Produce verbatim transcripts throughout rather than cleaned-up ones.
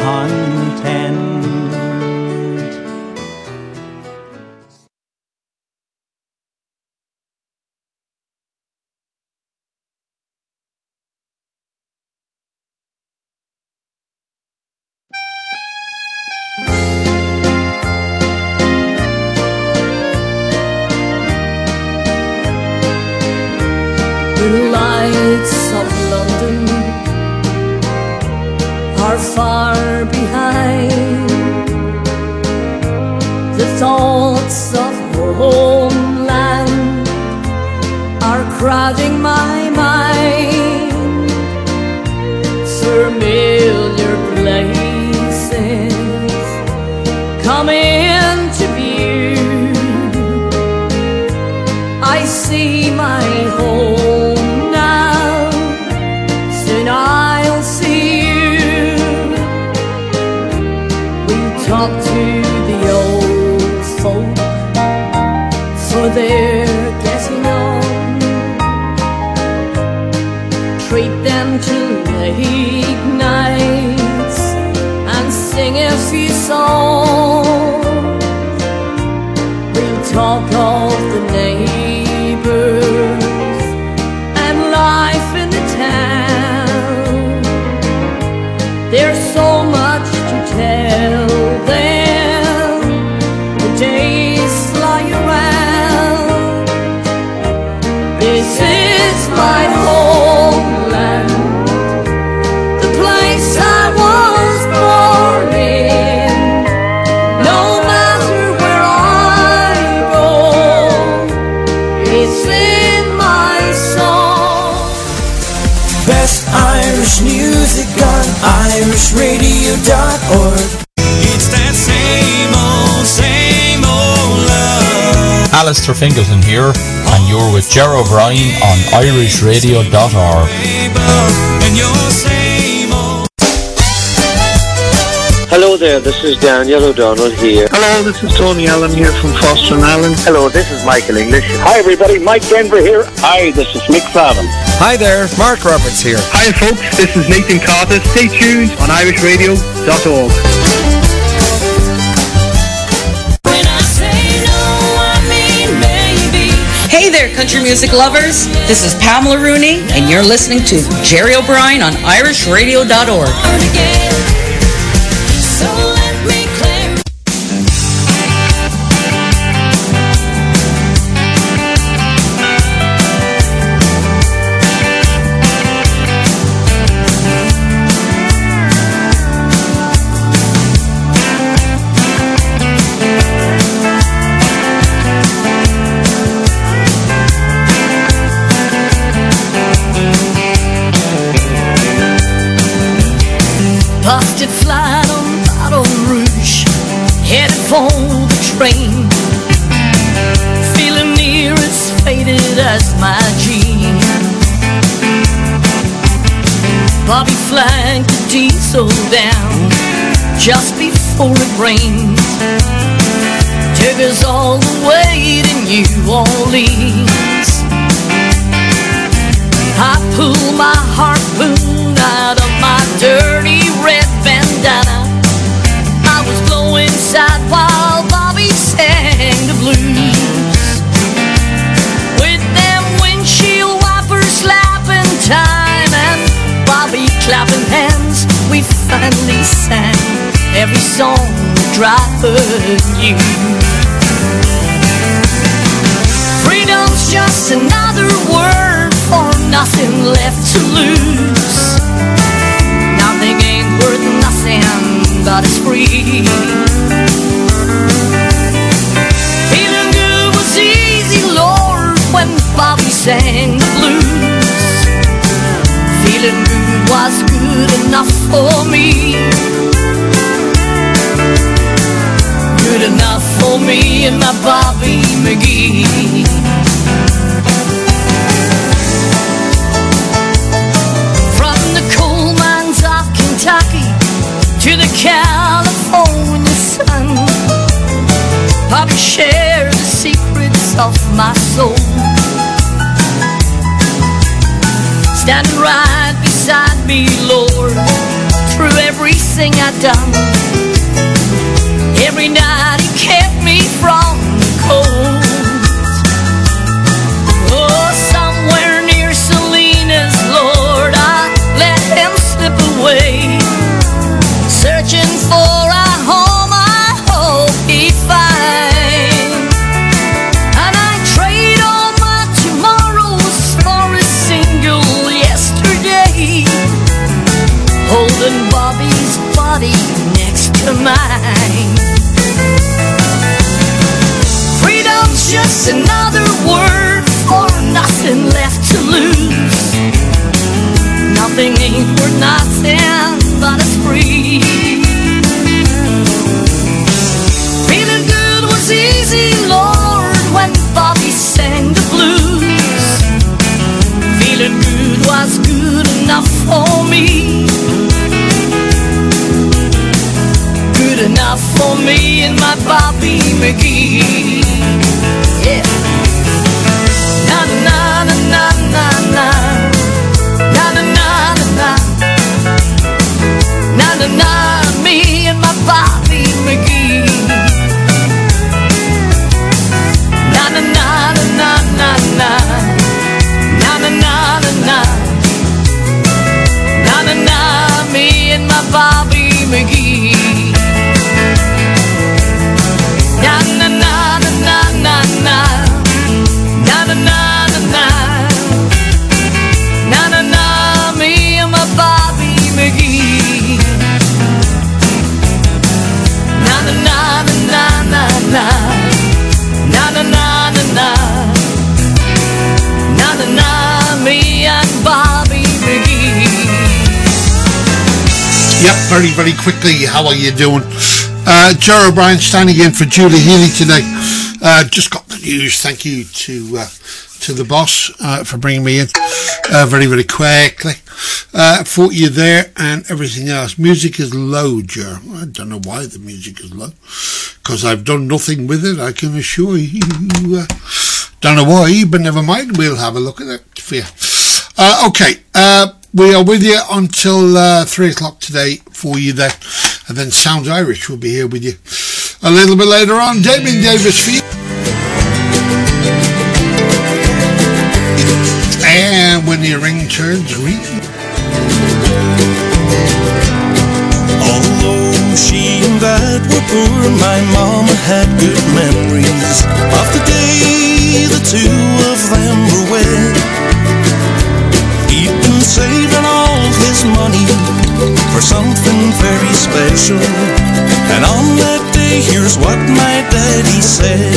content. The lights of London are far behind. The thoughts of homeland are crowding my mind. Familiar places come into view. I see my home now, soon I'll see you. We'll talk to the old folk, for they're getting on. Treat them to late nights and sing a few songs. We'll talk of the neighbors and life in the town. There's so much to tell them. The days fly around. This is my homeland, the place I was born in. No matter where I go, it's in my soul. Best Irish music on irish radio dot org. It's that same old, same old love. Alistair Fingleton here, and you're with Ger O'Brien on irish radio dot org. And your same old. Hello there, this is Daniel O'Donnell here. Hello, this is Tony Allen here from Foster and Allen. Hello, this is Michael English. Hi everybody, Mike Denver here. Hi, this is Mick Flavin. Hi there, Mark Roberts here. Hi folks, this is Nathan Carter. Stay tuned on irish radio dot org. Hey there, country music lovers. This is Pamela Rooney, and you're listening to Jerry O'Brien on irish radio dot org. Busted flat on Baton Rouge, headed for the train, feeling near as faded as my jeans. Bobby flagged the diesel down just before it rained, took us all the way to New Orleans. I pulled my harpoon out of my dirty red bandana. I was blowing inside while Bobby sang the blues. With them windshield wipers slapping time and Bobby clapping hands, we finally sang every song the driver knew. Freedom's just another word for nothing left to lose. Nothing ain't worth nothing but it's free. Feeling good was easy, Lord, when Bobby sang the blues. Feeling good was good enough for me. Good enough for me and my Bobby McGee. Kentucky to the California sun, Bobby shared the secrets of my soul. Standing right beside me, Lord, through everything I'd done. Every night he kept me from the cold. Oh, somewhere near Salinas, Lord, I let him slip away, searching for a home I hope he'd find. And I trade all my tomorrows for a single yesterday, holding Bobby's body next to mine. Freedom's just another word for nothing left to lose. Nothing ain't worth nothing but it's free. Feeling good was easy, Lord, when Bobby sang the blues. Feeling good was good enough for me, good enough for me and my Bobby McGee. Yeah. Na na na na na na na na na na na na na, me and my Bobby McGee. Na na na na na na na na na na na na na na, me and my Bobby McGee. Na na na na na na na na na na na na na na, me and my Bobby McGee. Na na na na na na na na na na na na na na, me and Bobby McGee. Yep, very, very quickly, how are you doing? Uh, Jerry O'Brien standing in for Julie Healy today. Uh, just got the news. Thank you to uh, to the boss uh, for bringing me in uh, very, very quickly. Uh, for you there and everything else. Music is low, Jer. I don't know why the music is low, because I've done nothing with it, I can assure you. Uh, don't know why, but never mind. We'll have a look at it for you. Uh, okay. Uh, we are with you until uh, three o'clock today for you there. And then Sounds Irish will be here with you a little bit later on. Damien Davis for you. And when your ring turns green. Although she and Dad were poor, my mama had good memories of the day the two of them were wed. He'd been saving all his money for something very special, and on that day here's what my daddy said: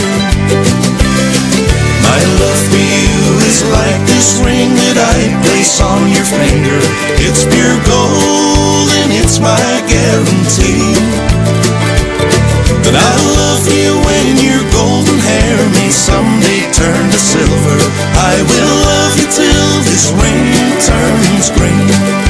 my love for you is like this ring that I place on your finger. It's pure gold and it's my guarantee that I'll love you when your golden hair may someday turn to silver. I will love you till this ring turns green.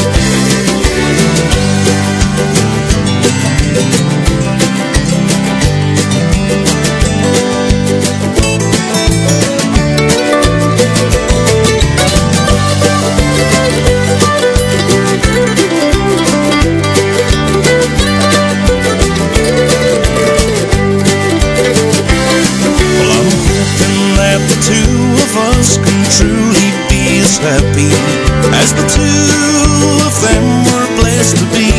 Happy as the two of them were blessed to be.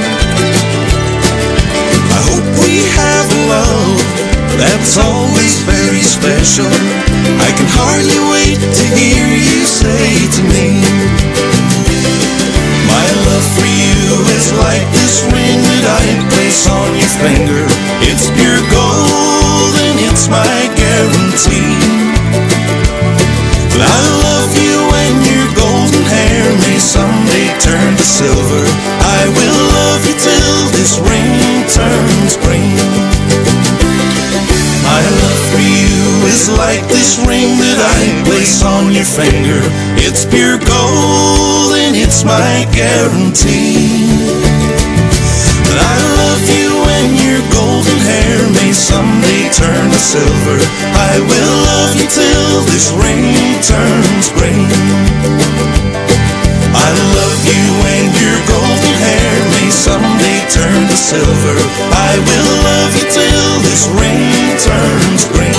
I hope we have a love that's always very special. I can hardly wait to hear you say to me, my love for you is like this ring that I place on your finger. It's pure gold and it's my guarantee that I love you when your golden hair may someday turn to silver. I will love you till this ring turns green. My love for you is like this ring that I place on your finger. It's pure gold and it's my guarantee that I love you when your golden hair may someday turn to silver. I will love you till this ring turns green. I love you and your golden hair may someday turn to silver. I will love you till this ring turns green.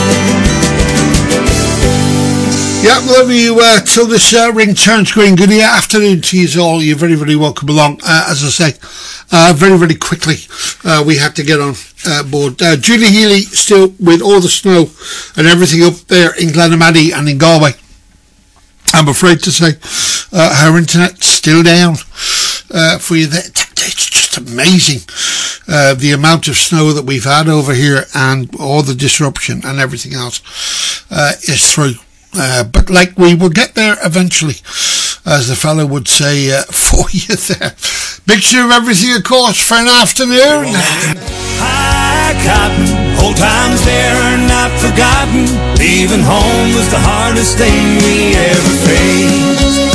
Yep, love you uh, till this uh, ring turns green. Good afternoon to you all. You're very, very welcome along. Uh, as I say, uh, very, very quickly, uh, we had to get on uh, board. Uh, Julie Healy still with all the snow and everything up there in Glenamaddy and in Galway. I'm afraid to say uh, her internet's still down uh, for you. There. It's just amazing uh, the amount of snow that we've had over here and all the disruption and everything else uh, is through. Uh, but like we will get there eventually, as the fellow would say uh, for you there. Picture of everything, of course, for an afternoon. High cotton, old times there are not forgotten. Leaving home was the hardest thing we ever faced.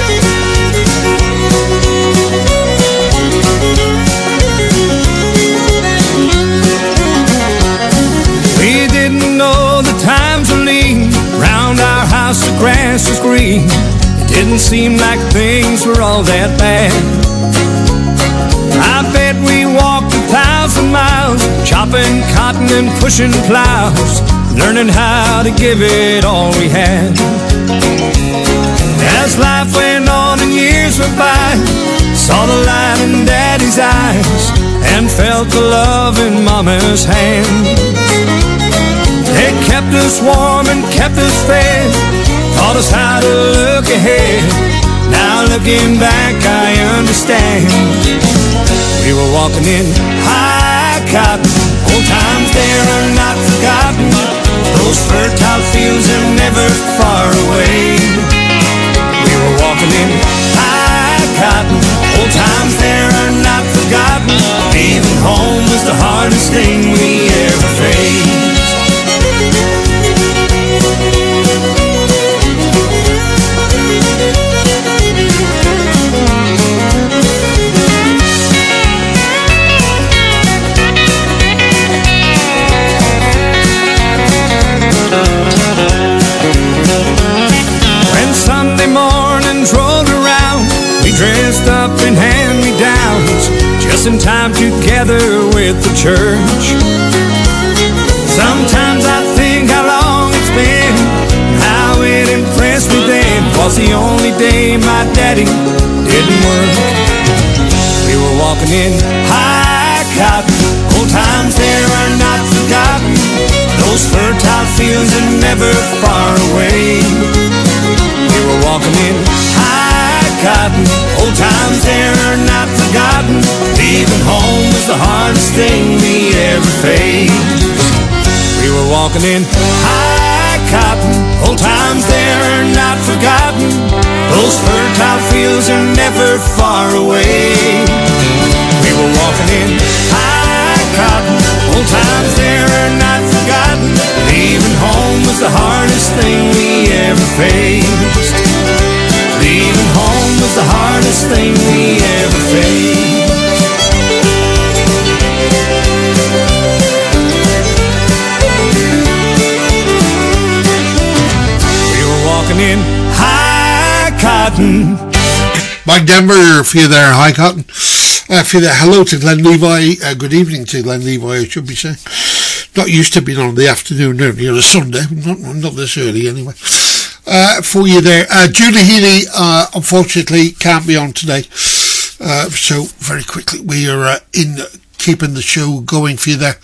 We didn't know the times were lean. Round our house the grass was green. It didn't seem like things were all that bad. I bet we walked a thousand miles, chopping cotton and pushing plows, learning how to give it all we had. As life went on and years went by, saw the light in Daddy's eyes and felt the love in Mama's hand. They kept us warm and kept us fed, taught us how to look ahead. Now looking back I understand. We were walking in high cotton, old times there are not forgotten. Those fertile fields are never far away. We were walking in high cotton, old times there are not forgotten. Leaving home was the hardest thing we ever faced. Dressed up in hand-me-downs, just in time together with the church. Sometimes I think how long it's been, how it impressed me then. Was the only day my daddy didn't work. We were walking in high cotton, old times there are not forgotten. Those fertile fields are never far away. We were walking in high cotton, old times there are not forgotten. Leaving home was the hardest thing we ever faced. We were walking in high cotton, old times there are not forgotten. Those fertile fields are never far away. We were walking in high cotton, old times there are not forgotten. Leaving home was the hardest thing we ever faced. Leaving home was the hardest thing we ever faced. We were walking in high cotton. Mike Denver, for you there, high cotton. Uh, for you there, hello to Glenn Levi. Uh, good evening to Glenn Levi, I should be saying. Not used to being on the afternoon early on a Sunday. Not, not this early anyway. Uh, for you there. Uh, Julie Healy, uh, unfortunately can't be on today. Uh, so very quickly, we are uh, in keeping the show going for you there.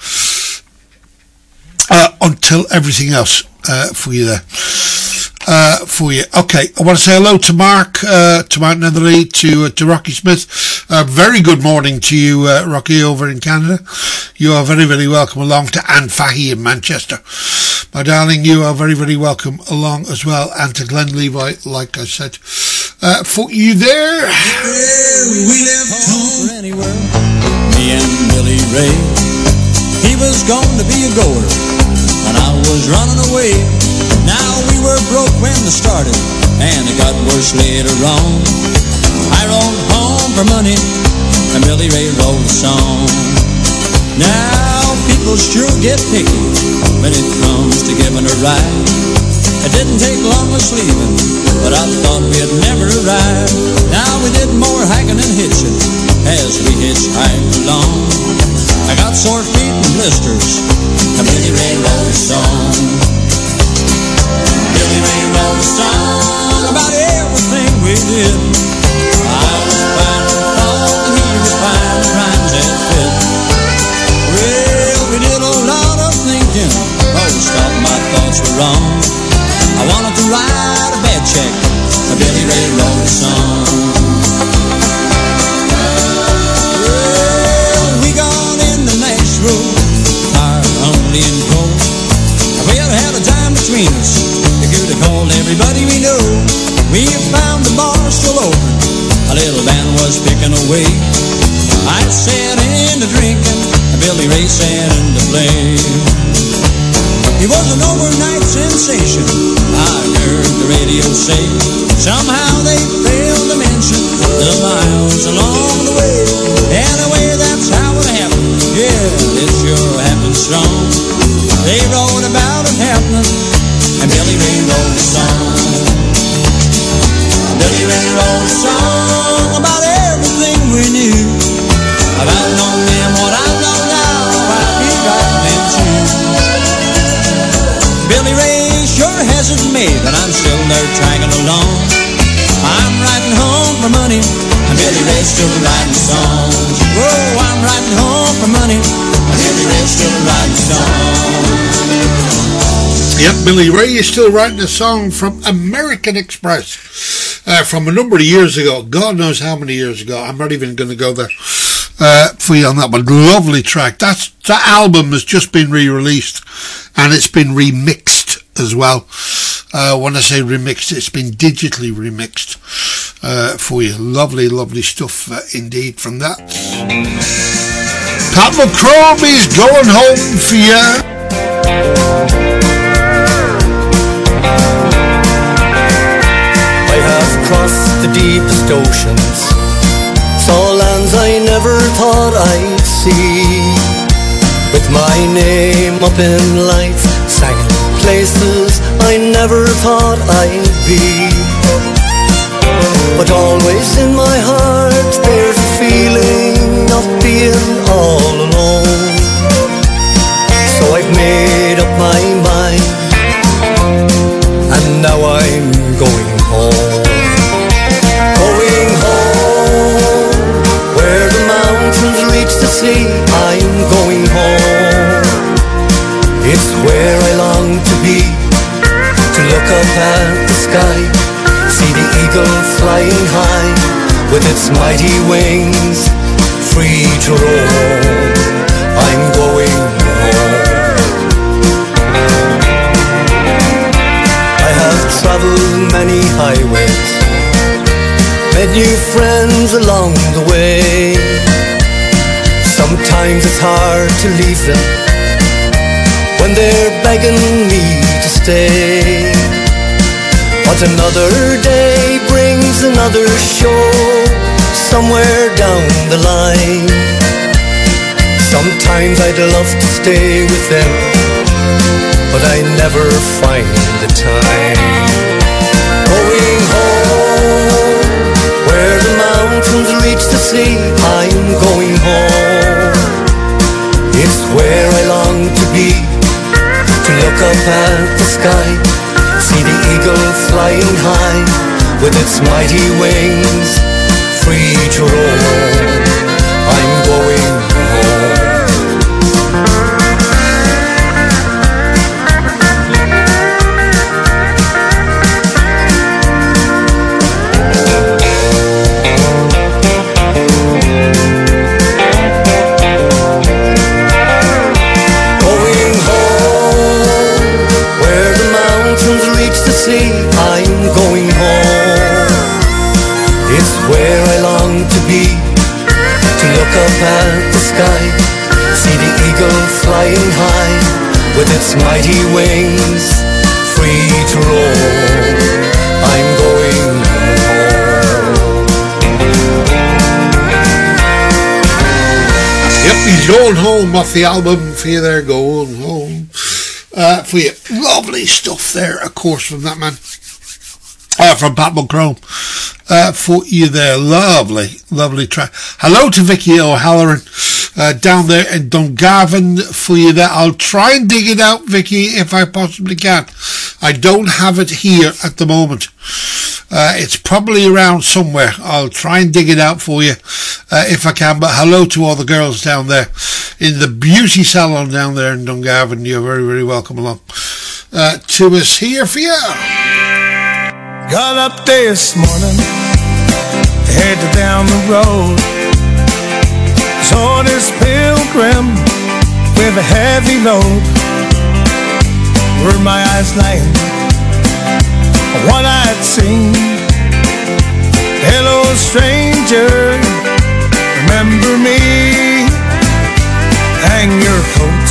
Uh, until everything else, uh, for you there. Uh, for you. Okay. I want to say hello to Mark, uh, to Mark Netherly, to, uh, to Rocky Smith. Uh, very good morning to you, uh, Rocky over in Canada. You are very, very welcome along. To Anne Fahey in Manchester. My darling, you are very, very welcome along as well. And to Glenn Levi, like I said, uh, for you there. We left home for anywhere. Me and Billy Ray. He was going to be a goer, and I was running away. Now we were broke when it started, and it got worse later on. I rode home for money, and Billy Ray wrote a song. Now people sure get picky when it comes to giving a ride. It didn't take long of sleeping, but I thought we'd never arrive. Now we did more hacking and hitching as we hitchhiked along. I got sore feet and blisters, and Billy Ray wrote a song. Billy Ray wrote a song about everything we did. I was fine and fall, and he was fine and rhymes that fit. Well, we did a lot of thinking, most of my thoughts were wrong. I wanted to write a bad check, but Billy Ray wrote a song. Well, we gone in the next room, tired, hungry, and cold. We had had a time between us, we could have called everybody we know. We found the bar still open, a little band was picking away. I sat into drinking, and Billy Ray sat into play. He was an overnight sensation, I heard the radio say. Somehow they failed to mention the miles along the way. Anyway, that's how it happened, yeah, it sure happened strong. They wrote about it happening, and Billy Ray wrote a song. Billy Ray wrote a song about everything we knew, about knowing them what I know now, about he writing them too. Billy Ray sure has it made, but I'm still there tagging along. I'm writing home for money, and Billy Ray's still writing songs. Whoa, I'm writing home for money, and Billy Ray's still writing songs. Yep, Billy Ray is still writing a song from American Express uh, from a number of years ago. God knows how many years ago. I'm not even going to go there uh, for you on that one. Lovely track. That's, that album has just been re-released, and it's been remixed as well. Uh, when I say remixed, it's been digitally remixed uh, for you. Lovely, lovely stuff uh, indeed from that. Pat McCrory's Going Home for You. I have crossed the deepest oceans, saw lands I never thought I'd see. With my name up in lights, sang in places I never thought I'd be. But always in my heart there's a feeling of being all alone. So I've made up my mind, and now I'm going home. Going home, where the mountains reach the sea. I'm going home. It's where I long to be, to look up at the sky, see the eagle flying high with its mighty wings, free to roam. I'm going home. I have traveled many highways, met new friends along the way. Sometimes it's hard to leave them when they're begging me to stay. But another day brings another show somewhere down the line. Sometimes I'd love to stay with them, but I never find the time. Going home, where the mountains reach the sea. I'm going home. It's where I long to be, to look up at the sky, see the eagle flying high with its mighty wings, free to roam. I'm going home. Going home, where the mountains reach the sea. I'm going home. It's where I long to be, to look up at the sky, see the eagle flying high with its mighty wings, free to roam. I'm going home. Yep, he's going home off the album for you there, Going Home. uh, for you. Lovely stuff there, of course, from that man. Uh, from Pat Mulchrone. Uh, for you there. Lovely, lovely track. Hello to Vicky O'Halloran uh, down there in Dungarvan for you there. I'll try and dig it out, Vicky, if I possibly can. I don't have it here at the moment. Uh, it's probably around somewhere. I'll try and dig it out for you uh, if I can. But hello to all the girls down there in the beauty salon down there in Dungarvan. You're very, very welcome along uh, to us here for you. Got up this morning, headed down the road. Saw this pilgrim with a heavy load. Were my eyes lying on what I'd seen? Hello, stranger, remember me? Hang your coat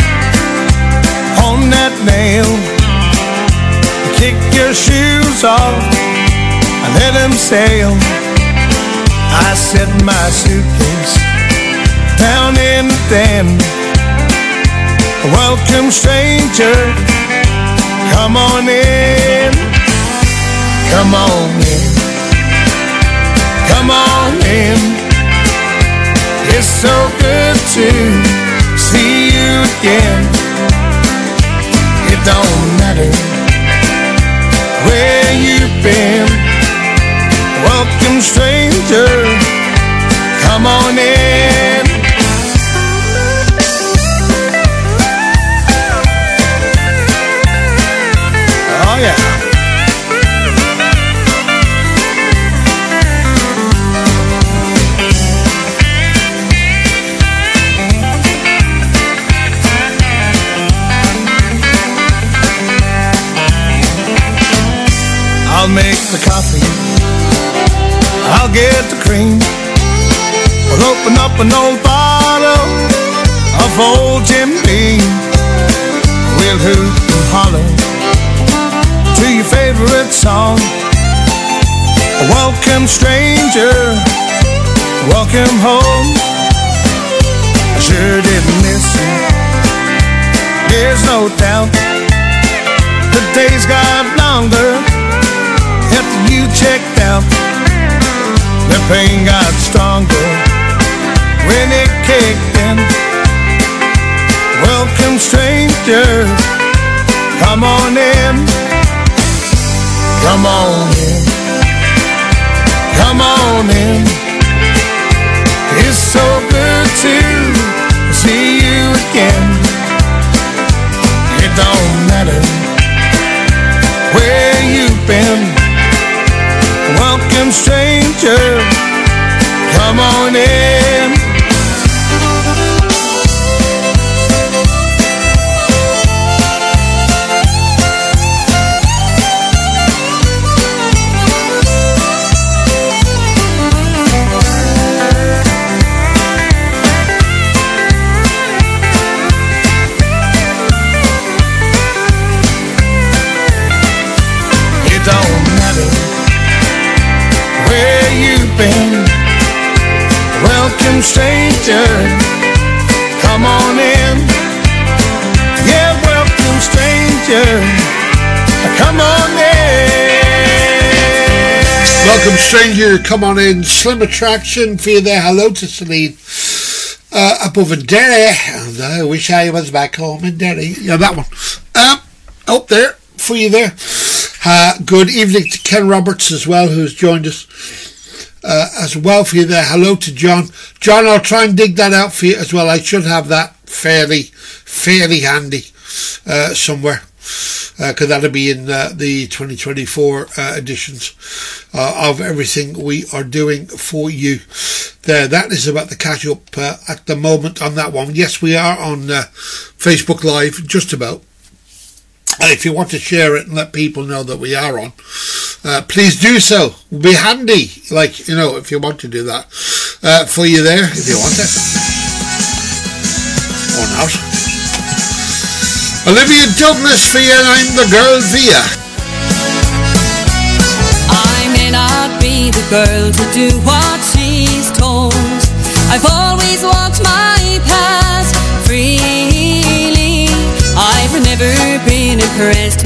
on that nail. Kick your shoes off and let them sail. I set my suitcase down in the den. Welcome, stranger, come on in. Come on in. Come on in. It's so good to see you again. It don't matter where you've been. Welcome, stranger, come on in. Oh yeah. I'll make the coffee, I'll get the cream. We'll open up an old bottle of old Jim Beam. We'll hoot and holler to your favorite song. Welcome, stranger, welcome home. I sure didn't miss you, there's no doubt. The days got longer after you checked out. The pain got stronger when it kicked in. Welcome, stranger, come on in. Come on in. Come on in. It's so good to see you again. It don't matter where you've been. Welcome, stranger, come on in. It don't matter where you've been. Welcome, stranger, come on in. Yeah, welcome, stranger, come on in. Welcome, stranger, come on in. Slim Attraction for you there. Hello to Celine uh, above in Derry. And I wish I was back home in Derry. Yeah, that one. Um, up there for you there. Uh, good evening to Ken Roberts as well, who's joined us uh, as well for you there. Hello to John. John, I'll try and dig that out for you as well. I should have that fairly, fairly handy uh, somewhere, because uh, that'll be in uh, the twenty twenty-four uh, editions uh, of everything we are doing for you there. That is about the catch up uh, at the moment on that one. Yes, we are on uh, Facebook Live, just about. And if you want to share it and let people know that we are on, uh, please do so. It'll be handy, like, you know, if you want to do that uh, for you there, if you want it. Or not. Olivia Douglas for you, and I'm the girl Via. I may not be the girl to do what she's told. I've always walked my path freely. I've never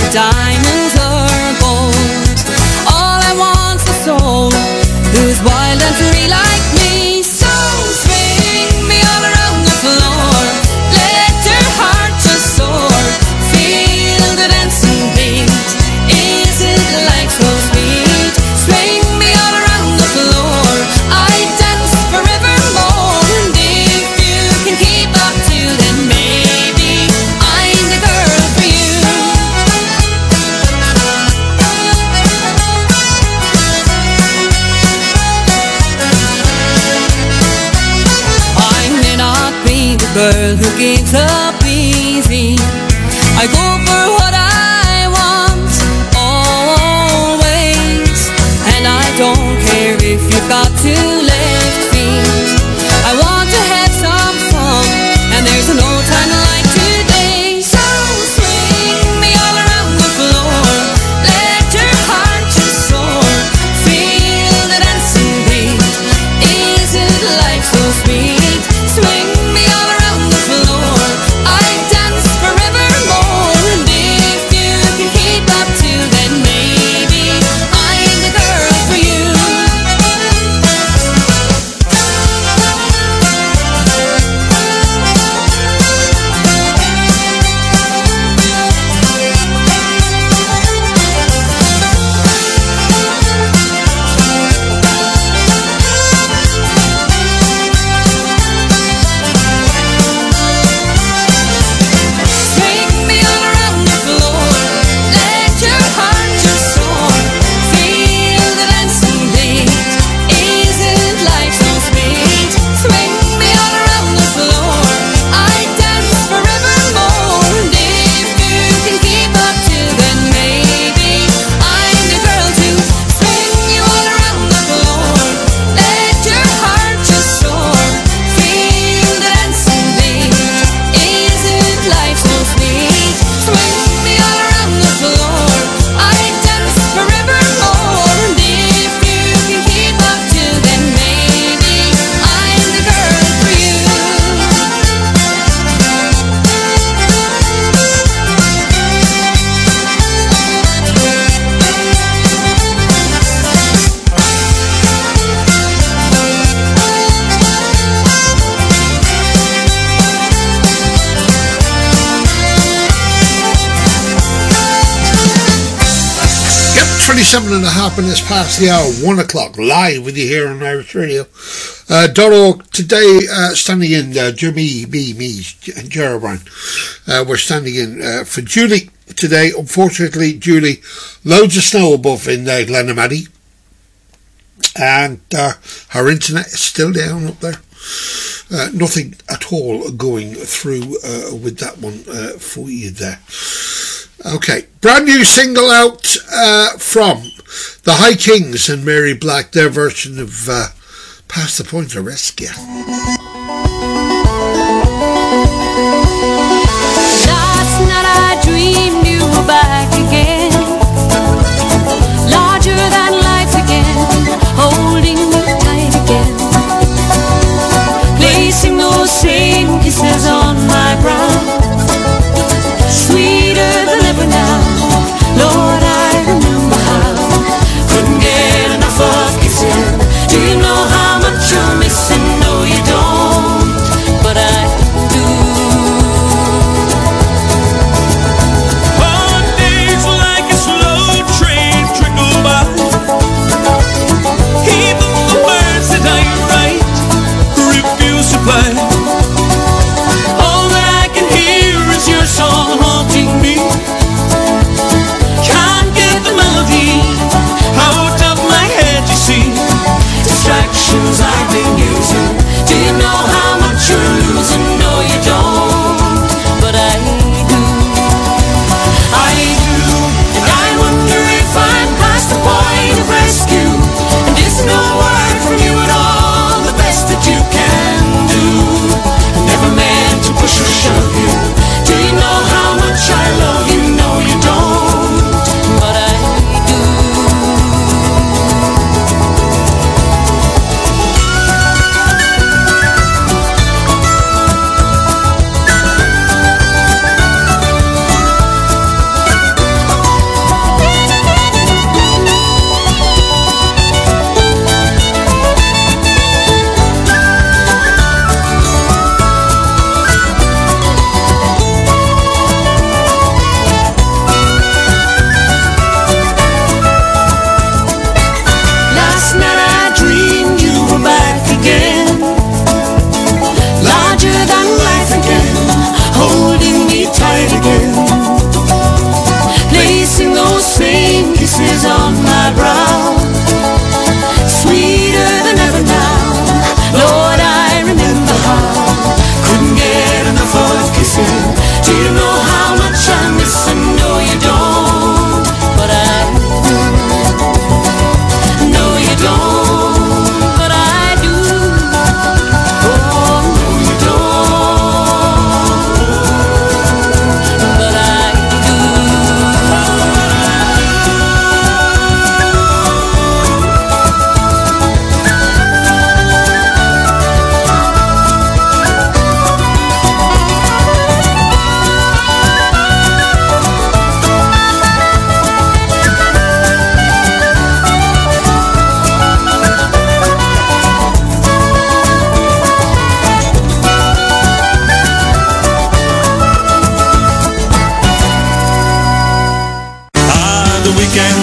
diamonds or gold. All I want's a soul who's wild and free like me. So swing me all around the floor, let your heart just soar, feel the dancing beat. Is it like so sweet? Swing me all around the floor, I dance forevermore. And if you can keep up to then maybe I'm the girl for you. I may not be the girl who gives up easy. I go for what I want always, and I don't care if you've got two left feet. I want to have some fun, and there's no time like today. So swing me all around the floor, let your heart just soar, feel the dancing beat. Is it like so sweet? Swing me all around the floor, I dance forevermore. And if you can keep up to then maybe I'm the girl for you. Swing me all around the floor, let your heart just soar, feel the dancing beat. Is it like so sweet? Swing me all around the floor, I dance forevermore. And if you can keep up to then maybe I'm the girl to swing you all around the floor, let your heart just soar, feel the dancing beat. Is it like so sweet? Swing me all around the floor, I dance forevermore. And if you can keep up to then maybe I'm the girl for you. Yep, twenty-seven and a half minutes past the hour, one o'clock, live with you here on Irish Radio. Uh, Doro, today, uh, standing in, uh, Jeremy, me, me, and Ger O'Brien. Uh, we're standing in, uh, for Julie today. Unfortunately, Julie, loads of snow above in, uh, Glenamaddy. And, uh, her internet is still down up there. Uh, nothing at all going through, uh, with that one, uh, for you there. Okay, brand new single out uh, from the High Kings and Mary Black, their version of uh, Past the Point of Rescue. Last night I dreamed you were back again, larger than life again, holding me tight again, placing those same kisses on my brow, sweeter than ever now. Lord, I remember how, couldn't get enough of kissing. Do you know how much you're missing? No, you don't.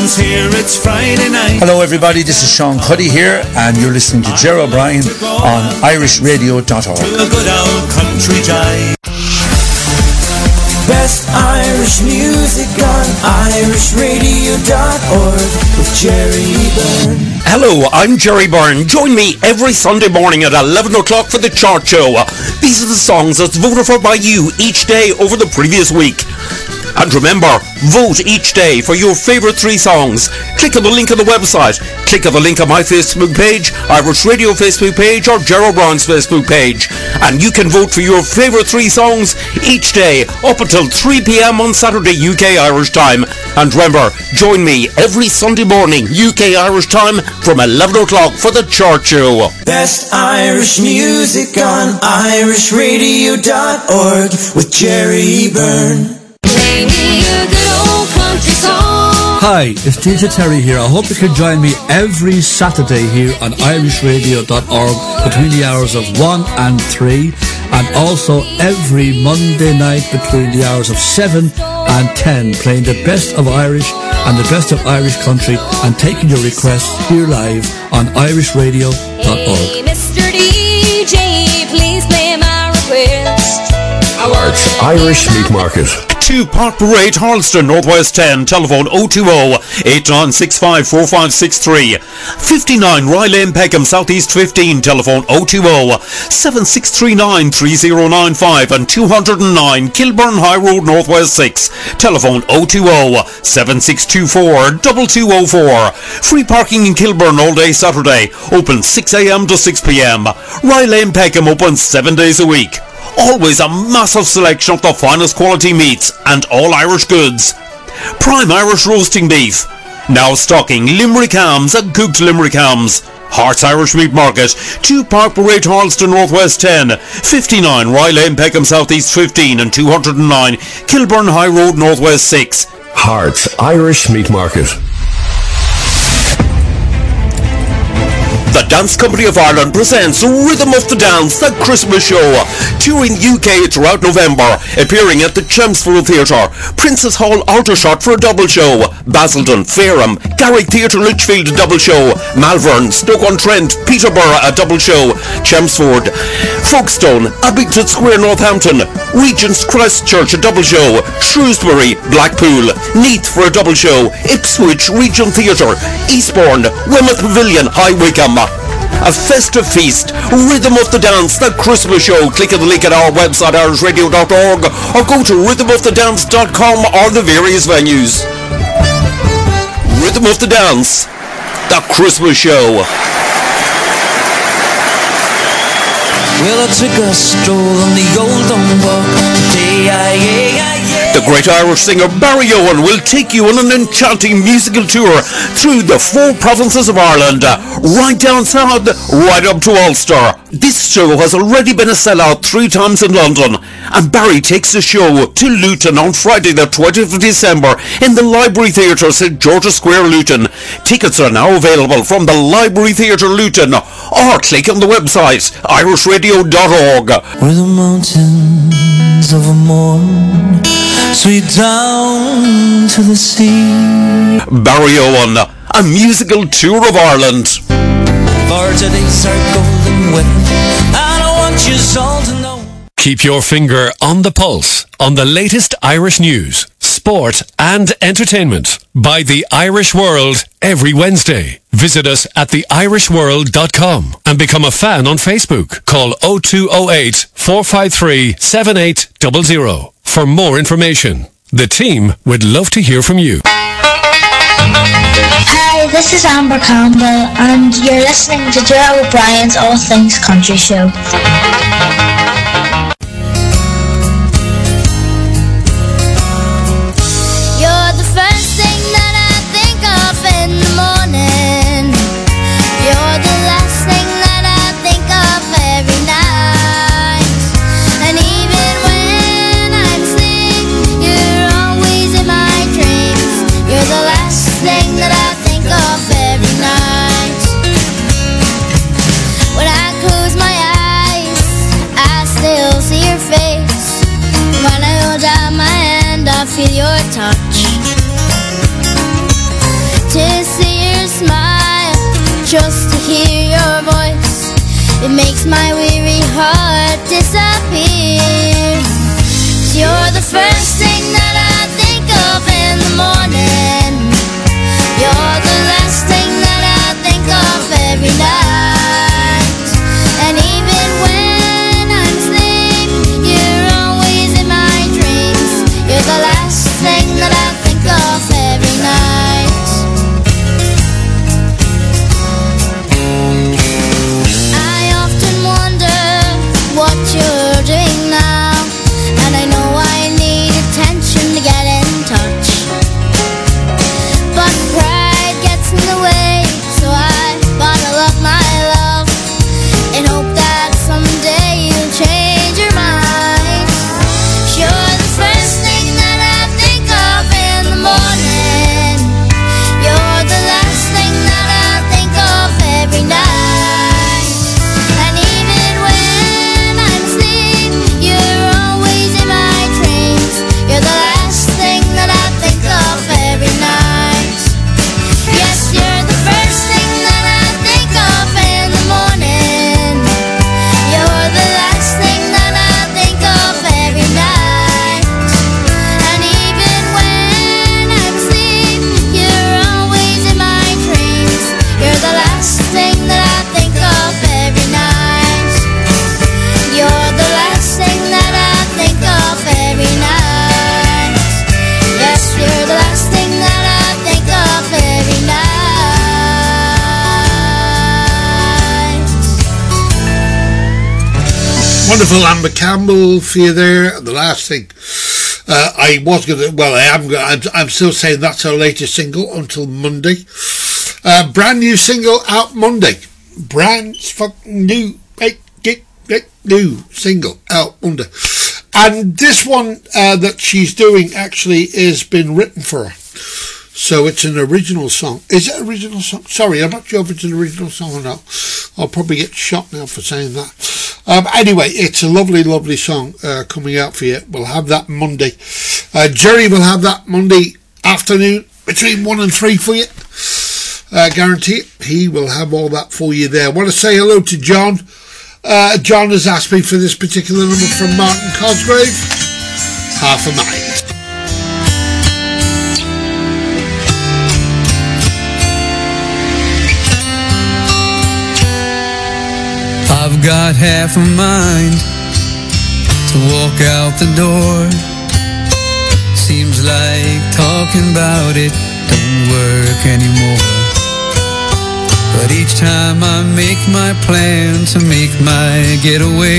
comes here, it's Friday night. Hello everybody, this is Sean Cuddy here, and you're listening to Ger O'Brien on irish radio dot org. To a good old country jive. Best Irish music on irish radio dot org with Jerry Byrne. Hello, I'm Jerry Byrne. Join me every Sunday morning at eleven o'clock for the chart show. These are the songs that's voted for by you each day over the previous week. And remember, vote each day for your favourite three songs. Click on the link on the website. Click on the link on my Facebook page, Irish Radio Facebook page, or Ger O'Brien's Facebook page. And you can vote for your favourite three songs each day up until three p.m. on Saturday U K Irish time. And remember, join me every Sunday morning U K Irish time from eleven o'clock for the chart show. Best Irish music on irish radio dot org with Jerry Byrne. Hi, it's D J Terry here. I hope you can join me every Saturday here on irish radio dot org between the hours of one and three, and also every Monday night between the hours of seven and ten, playing the best of Irish and the best of Irish country and taking your requests here live on irish radio dot org. Hey, Mister D J, please play my request. Allards Irish Meat Market. two Park Parade, Harleston, Northwest ten, telephone oh two oh, eight nine six five, four five six three. fifty-nine Rye Lane, Peckham, Southeast fifteen, telephone oh two oh, seven six three nine, three oh nine five, and two oh nine Kilburn High Road, Northwest six, telephone oh two oh, seven six two four, two two oh four. Free parking in Kilburn all day Saturday, open six a.m. to six p.m. Rye Lane, Peckham, open seven days a week. Always a massive selection of the finest quality meats and all Irish goods. Prime Irish roasting beef. Now stocking Limerick hams and cooked Limerick hams. Hearts Irish Meat Market, two Park Parade, Harleston, Northwest ten, fifty-nine Rye Lane, Peckham, Southeast fifteen, and two oh nine Kilburn High Road, Northwest six. Hearts Irish Meat Market. The Dance Company of Ireland presents Rhythm of the Dance, the Christmas show. Touring U K throughout November, appearing at the Chelmsford Theatre, Princess Hall Aldershot for a double show, Basildon, Fareham, Garrick Theatre Lichfield a double show, Malvern, Stoke-on-Trent, Peterborough a double show, Chelmsford, Folkestone, Abington Square, Northampton, Regent's Christchurch a double show, Shrewsbury, Blackpool, Neath for a double show, Ipswich Regent Theatre, Eastbourne, Weymouth Pavilion, High Wycombe. A festive feast, Rhythm of the Dance, the Christmas show. Click on the link at our website, irish radio dot org, or go to rhythm of the dance dot com or the various venues. Rhythm of the Dance, the Christmas show. Well, I took a stroll on the old Dome Walk today, I, I, I, The great Irish singer Barry Owen will take you on an enchanting musical tour through the four provinces of Ireland, right down south, right up to Ulster. This show has already been a sellout three times in London, and Barry takes the show to Luton on Friday the twentieth of December in the Library Theatre, St George's Square, Luton. Tickets are now available from the Library Theatre, Luton, or click on the website irish radio dot org. Where the mountains of a morn sweet down to the sea. Barry Owen, a musical tour of Ireland. For today's our golden wedding, I don't want you all to know. Keep your finger on the pulse on the latest Irish news, sport and entertainment by The Irish World every Wednesday. Visit us at the irish world dot com and become a fan on Facebook. Call oh two oh eight, four five three, seven eight zero zero for more information. The team would love to hear from you. Hi, this is Amber Campbell and you're listening to Ger O'Brien's All Things Country Show. Feel your touch. to see your smile, just to hear your voice. It makes my weary heart disappear. 'Cause you're the first thing that I think of in the morning. You're the last thing that I think of every night. And even when I'm asleep, you're always in my dreams. You're the last thing that I think of every night. I often wonder what you're doing now, and I know I need attention to get in touch. But pride gets in the way, so I bottle up my love and hope that someday you'll change your mind. You're the first thing that I think of in the morning. You're the last thing that I think of every night. And even when I'm asleep, you're always in my dreams. You're the last thing that I think of every night. Yes, you're the first thing that I think of in the morning. You're the last thing that I think of every night. And even when I'm asleep, you're always in my dreams. You're the last thing that I think of every night. You're the last thing that I think of every night. Yes, you're the last thing that I think of every night. Wonderful Amber Campbell for you there. The last thing uh, I was going to, well, I am. I'm, I'm still saying that's her latest single until Monday. Uh, brand new single out Monday. Brand fucking new, hey, get, get, new single out Monday. And this one uh, that she's doing actually has been written for her. So it's an original song. Is it original song? Sorry, I'm not sure if it's an original song or not. I'll probably get shot now for saying that. Um, anyway, it's a lovely, lovely song uh, coming out for you. We'll have that Monday. Uh, Jerry will have that Monday afternoon between one and three for you. Uh, guarantee it. He will have all that for you there. I want to say hello to John. Uh, John has asked me for this particular number from Martin Cosgrave. Half a Mind. I've got half a mind to walk out the door. Seems like talking about it don't work anymore. But each time I make my plan to make my getaway,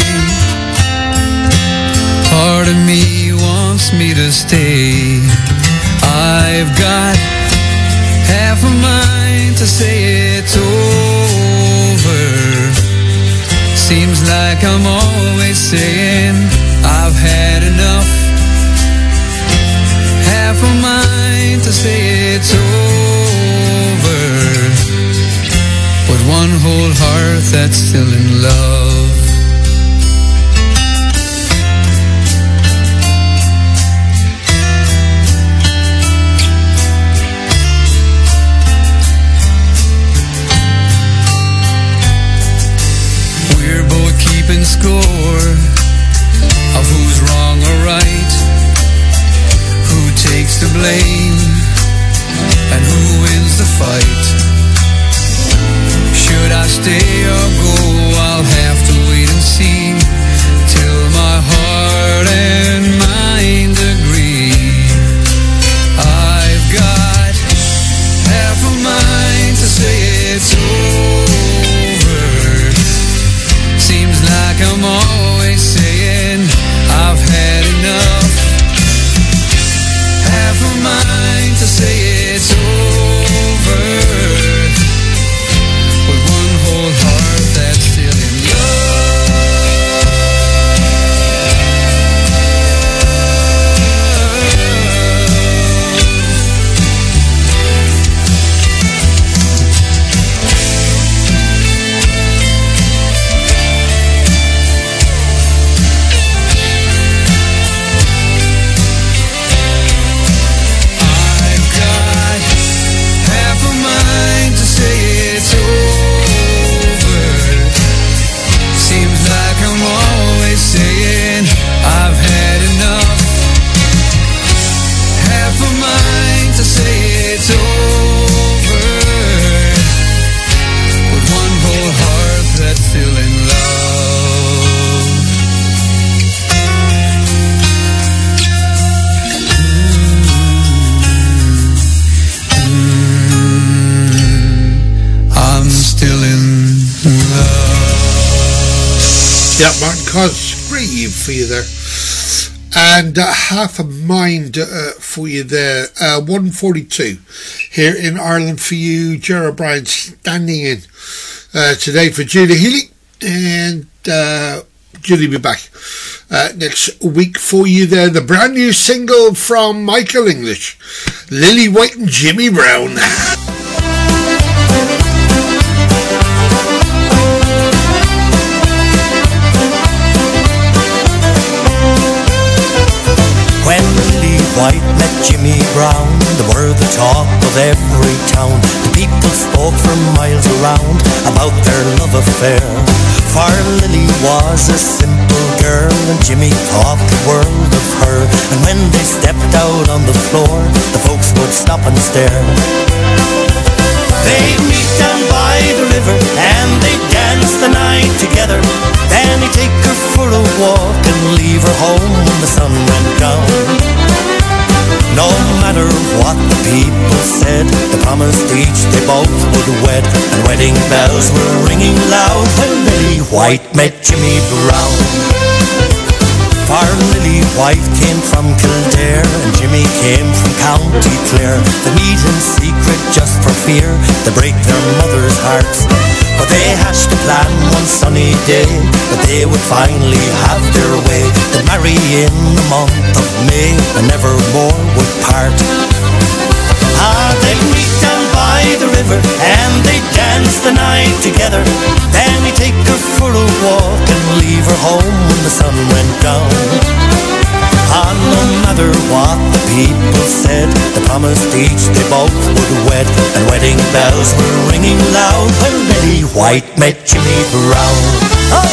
part of me wants me to stay. I've got half a mind to say it's over. Seems like I'm always saying I've had enough. Half a mind to say it's over, but one whole heart that's still in love. Keeping score of who's wrong or right, who takes the blame, and who wins the fight. Should I stay or go? I'll have to wait and see till my heart and mind agree. I've got half a mind to say it's over. Seems like I'm always saying I've had enough. Half a mind to say it's over, but one whole heart Yeah, Martin Cosgrave for you there. And uh, Half a Mind uh, for you there. Uh, one forty-two here in Ireland for you. Gerard O'Brien standing in uh, today for Julie Healy. And uh, Julie will be back uh, next week for you there. The brand new single from Michael English, Lily White and Jimmy Brown. When Lily White met Jimmy Brown, they were the talk of every town. The people spoke for miles around about their love affair. For Lily was a simple girl and Jimmy thought the world of her. And when they stepped out on the floor, the folks would stop and stare. They'd meet down by the river and they'd dance the night together. Then he'd take her for a walk and leave her home when the sun went down. No matter what the people said, they promised each they both would wed. And wedding bells were ringing loud when Lily White met Jimmy Brown. For Lily White came from Kildare and Jimmy came from County Clare. They meet in secret just for fear they break their mothers' hearts. But they hatched a plan one sunny day that they would finally have their way. They'd marry in the month of May and never more would part. Ah, they'd meet down by the river and they'd dance the night together. Then he'd take her for a walk and leave her home when the sun went down. Ah, no matter what the people said, they promised each they both would wed. And wedding bells were ringing loud when Lily White met Jimmy Brown. Oh!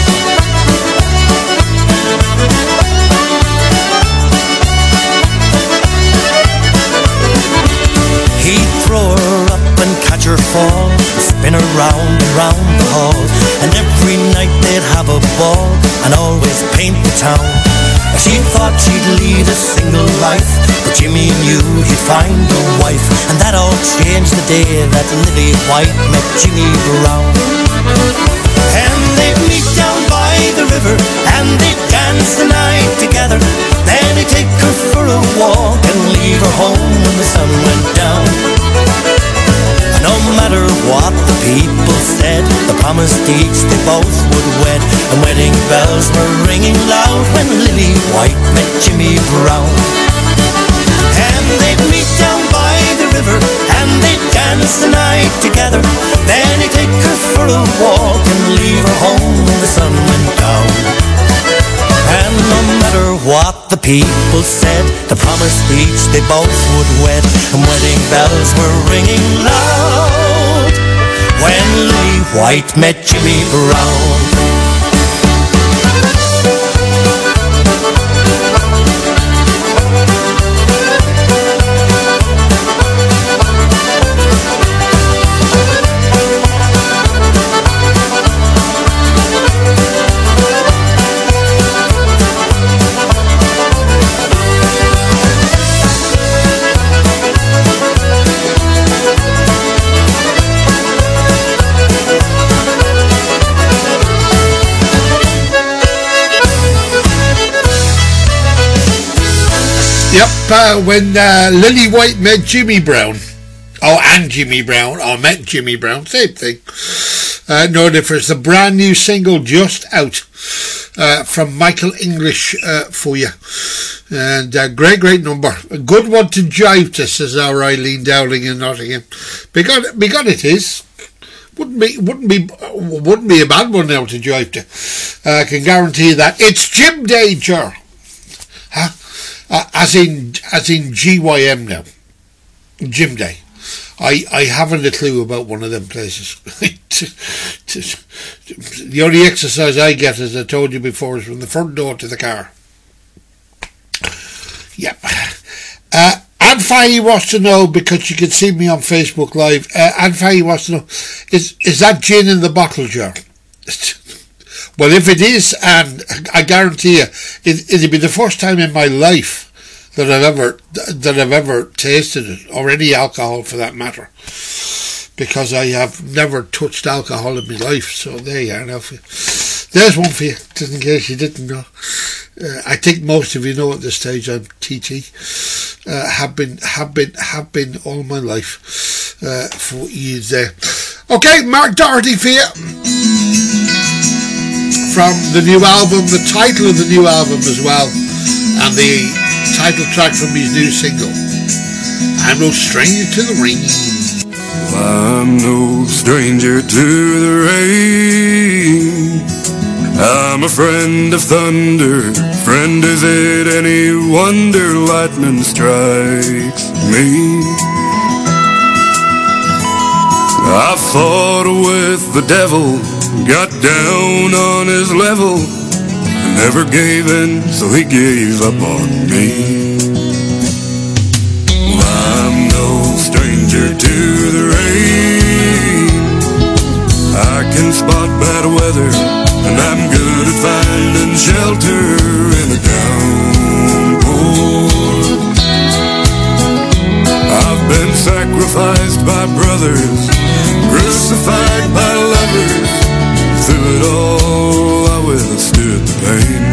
He'd throw her up and catch her fall, spin her round and round the hall. And every night they'd have a ball and always paint the town. She thought she'd lead a single life, but Jimmy knew he'd find a wife. And that all changed the day that Lily White met Jimmy Brown. And they'd meet down by the river and they'd dance the night together. Then he'd take her for a walk and leave her home when the sun went down. No matter what the people said, they promised each they both would wed. And wedding bells were ringing loud when Lily White met Jimmy Brown. And they'd meet down by the river and they'd dance the night together. Then he'd take her for a walk and leave her home when the sun went down. And no matter what the people said, they promised each they both would wed. And wedding bells were ringing loud when Lily White met Jimmy Brown. Yep, uh, when uh, Lily White met Jimmy Brown. Oh, and Jimmy Brown. Or met Jimmy Brown. Same thing. Uh, no difference. A brand new single just out uh, from Michael English uh, for you. And uh, great, great number. A good one to jive to, says our Eileen Dowling in Nottingham. Because, because it is. Wouldn't be, wouldn't be, wouldn't be a bad one now to jive to. Uh, I can guarantee you that. It's Jim Day, Ger. Huh? Uh, as in, as in G Y M now. Gym Day. I, I haven't a clue about one of them places. The only exercise I get, as I told you before, is from the front door to the car. Yep. Uh, Anne Fahey wants to know, because you can see me on Facebook Live, uh, Anne Fahey wants to know, is, is that gin in the bottle jar? Well, if it is, and I guarantee you, it, it'll be the first time in my life that I've ever that I've ever tasted it, or any alcohol for that matter, because I have never touched alcohol in my life. So there you are. Now, There's one for you, just in case you didn't know. Uh, I think most of you know at this stage I'm T T. Uh, have been, have been, have been all my life uh, for years there. Okay, Mark Doherty for you. From the new album, the title of the new album as well, and the title track from his new single, I'm No Stranger to the Rain. I'm no stranger to the rain. I'm a friend of thunder. Friend, is it any wonder lightning strikes me? I fought with the devil, got down on his level, never gave in, so he gave up on me. I'm no stranger to the rain. I can spot bad weather, and I'm good at finding shelter in a downpour. I've been sacrificed by brothers, crucified by lovers. Through it all, I withstood the pain.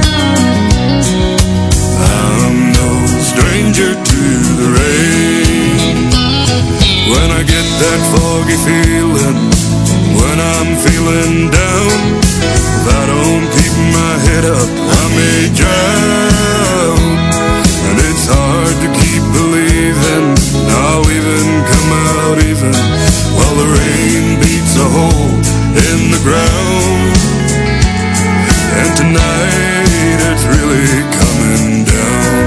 I'm no stranger to the rain. When I get that foggy feeling, when I'm feeling down, if I don't keep my head up, I may drown. And it's hard to keep believing I'll even come out even while the rain beats a hole in the ground. And tonight it's really coming down.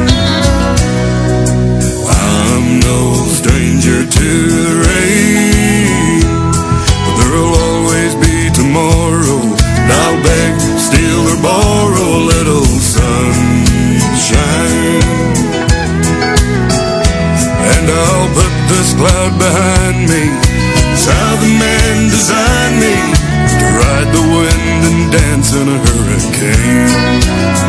I'm no stranger to the rain, but there'll always be tomorrow, and I'll beg, steal or borrow a little sunshine. And I'll put this cloud behind me, it's how the man designed me to ride the wind and dance in a hurricane.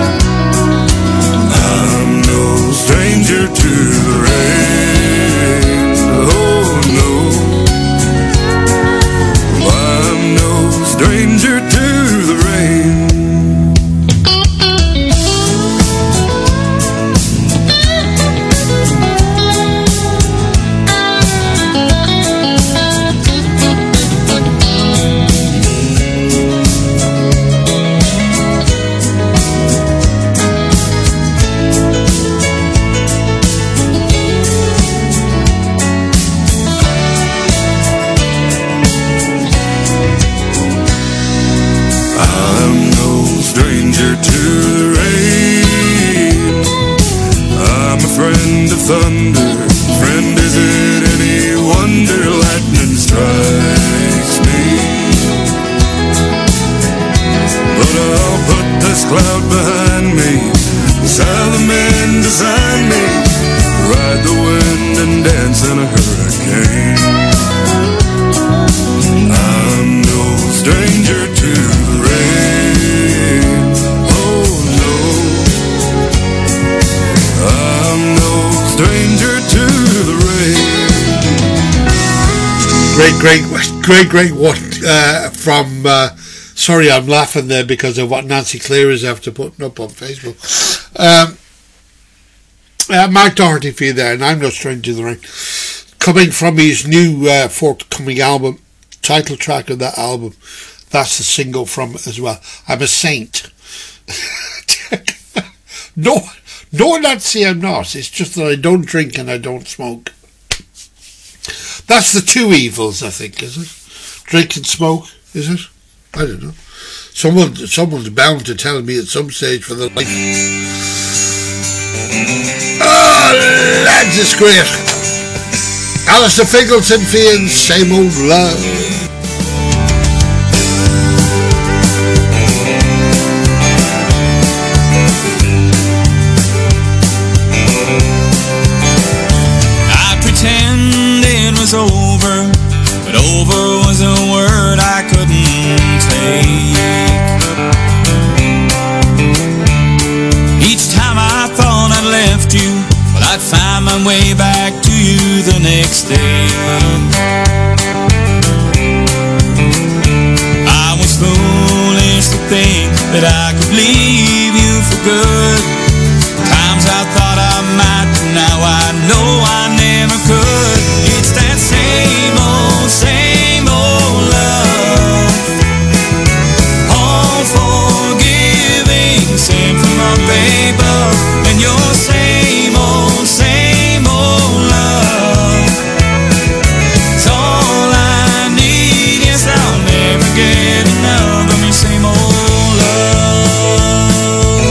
I'm no stranger to the rain, oh no. I'm no stranger to the rain. Thunder, friend, is it any wonder lightning strikes me? But I'll put this cloud behind me, it's how the man designed me to ride the wind and dance in a hurricane. I'm no stranger to the rain, oh no. I'm no stranger to the rain. Great, great, great, great what uh, from, uh, sorry I'm laughing there because of what Nancy Clare is after putting up on Facebook. Um, uh, Mark Doherty for you there, and I'm no stranger to the rain. Coming from his new uh, forthcoming album, title track of that album, that's the single from it as well. I'm a saint. No, no, Nancy, I'm not. It's just that I don't drink and I don't smoke. That's the two evils, I think, is it? Drink and smoke, is it? I don't know. Someone, someone's bound to tell me at some stage for the life. Oh, lads, it's great. Alistair Fingleton for Same Old Love. Over, but over was a word I couldn't take. Each time I thought I'd left you, well, I'd find my way back to you the next day. I was foolish to think that I could leave you for good. Times I thought I might, but now I know I never could. It's that same old, same old love, all forgiving, sent from up above. And your same old, same old love, it's all I need. Yes, I'll never get enough of your same old love.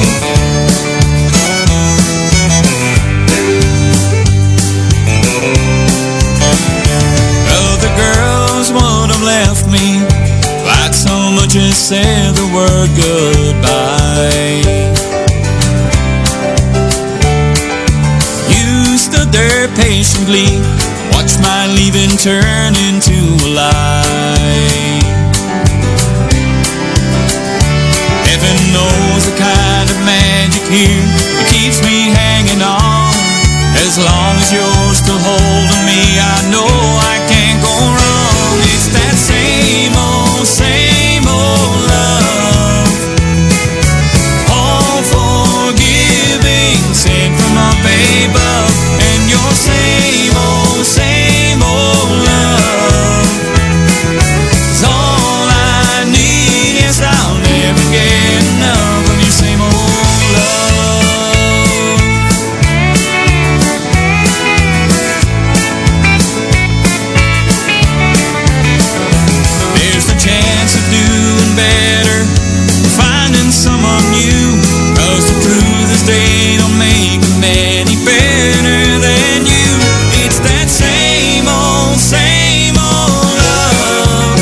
Other girls would have left me, like so much as said the word goodbye. You stood there patiently, watched my leaving turn into a lie. Heaven knows the kind of magic here that keeps me hanging on. As long as you're still holding me, I know I can't go wrong. It's that same old, same old love, all forgiving, sent from up above. And your same old, same old love is all I need. Yes, I'll never get enough of your same old love. There's the chance of doing better, finding someone new, 'cause the truth is they don't make many better than you. It's that same old, same old love,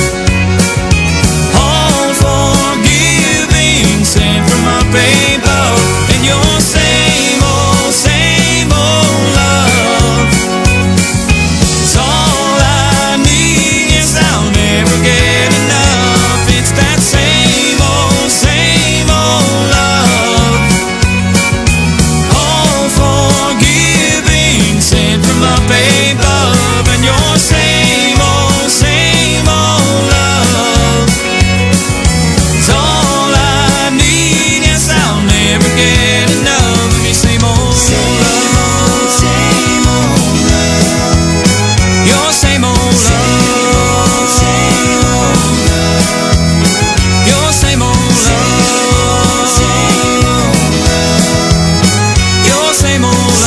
all forgiving, sent from up above. And your same old, same old love, it's all I need. Yes, I'll never get enough. It's that same old, same old love, all forgiving, sent from up above. And your same old, same old love, it's all I need. Yes, I'll never get enough of your same old love. Same old love, your same old love, your same old love, your same old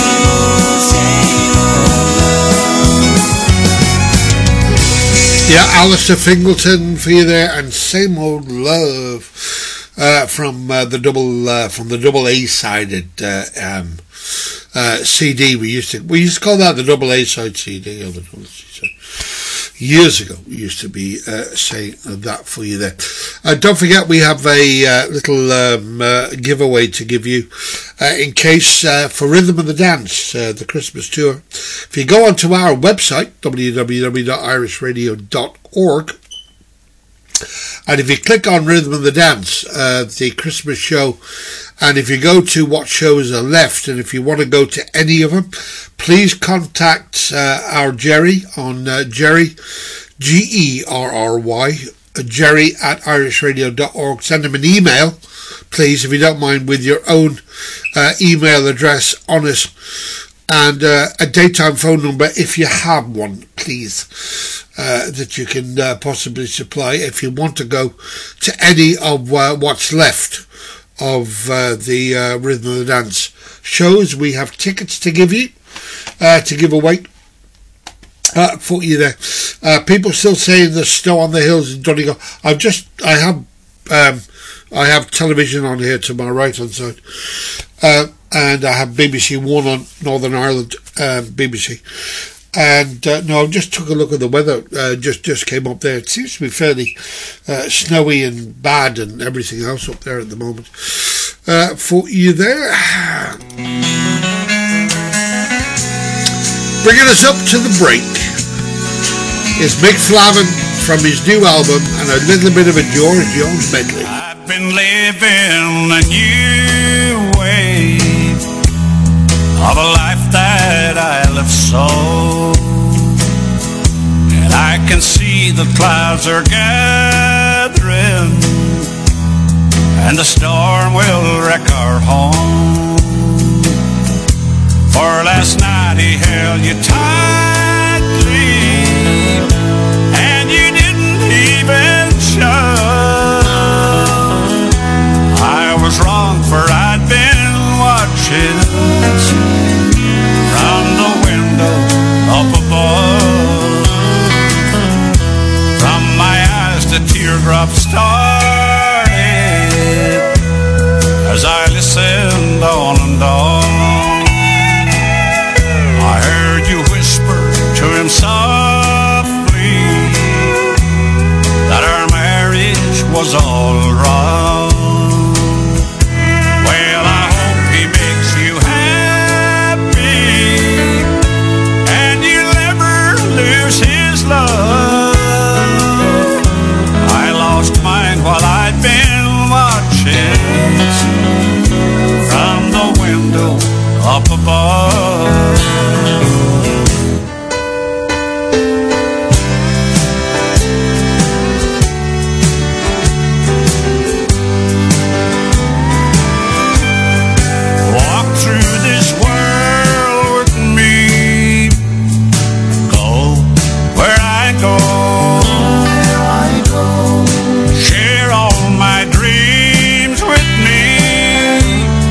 Yeah, Alistair Fingleton for you there, and Same Old Love uh, from uh, the double uh, from the double A-sided uh, um, uh, C D. We used to we used to call that the double A-side C D or the double C-side. Years ago, we used to be uh, saying that for you there. Uh, don't forget, we have a uh, little um, uh, giveaway to give you uh, in case uh, for Rhythm of the Dance, uh, the Christmas tour. If you go onto our website, w w w dot irish radio dot org, and if you click on Rhythm of the Dance, uh, the Christmas show, and if you go to what shows are left, and if you want to go to any of them, please contact uh, our Jerry on uh, Jerry, G E R R Y, uh, Jerry at irish radio dot org. Send him an email, please, if you don't mind, with your own uh, email address on it, and uh, a daytime phone number if you have one, please, uh, that you can uh, possibly supply if you want to go to any of uh, what's left of uh, the uh, Rhythm of the Dance shows. We have tickets to give you, uh, to give away uh, for you there. Uh, people still saying there's snow on the hills in Donegal. I've just, I have, um, I have television on here to my right hand side, uh, and I have B B C One on Northern Ireland, um, B B C. And uh, no, I just took a look at the weather. Uh, just just came up there. It seems to be fairly uh, snowy and bad and everything else up there at the moment. Uh, for you there, bringing us up to the break is Mick Flavin from his new album and a little bit of a George Jones medley. I've been living a new way of a life that I love so, and I can see the clouds are gathering and the storm will wreck our home. For last night he held you tightly, and you didn't even show. I was wrong, for I'd been watching from the window up above. From my eyes the teardrops started as I listened on and on. I heard you whisper to him softly that our marriage was all wrong. Well, I hope he makes you happy and you'll never lose his love. I lost mine while I'd been watching from the window up above. Walk through this world with me, go where I go, share all my dreams with me.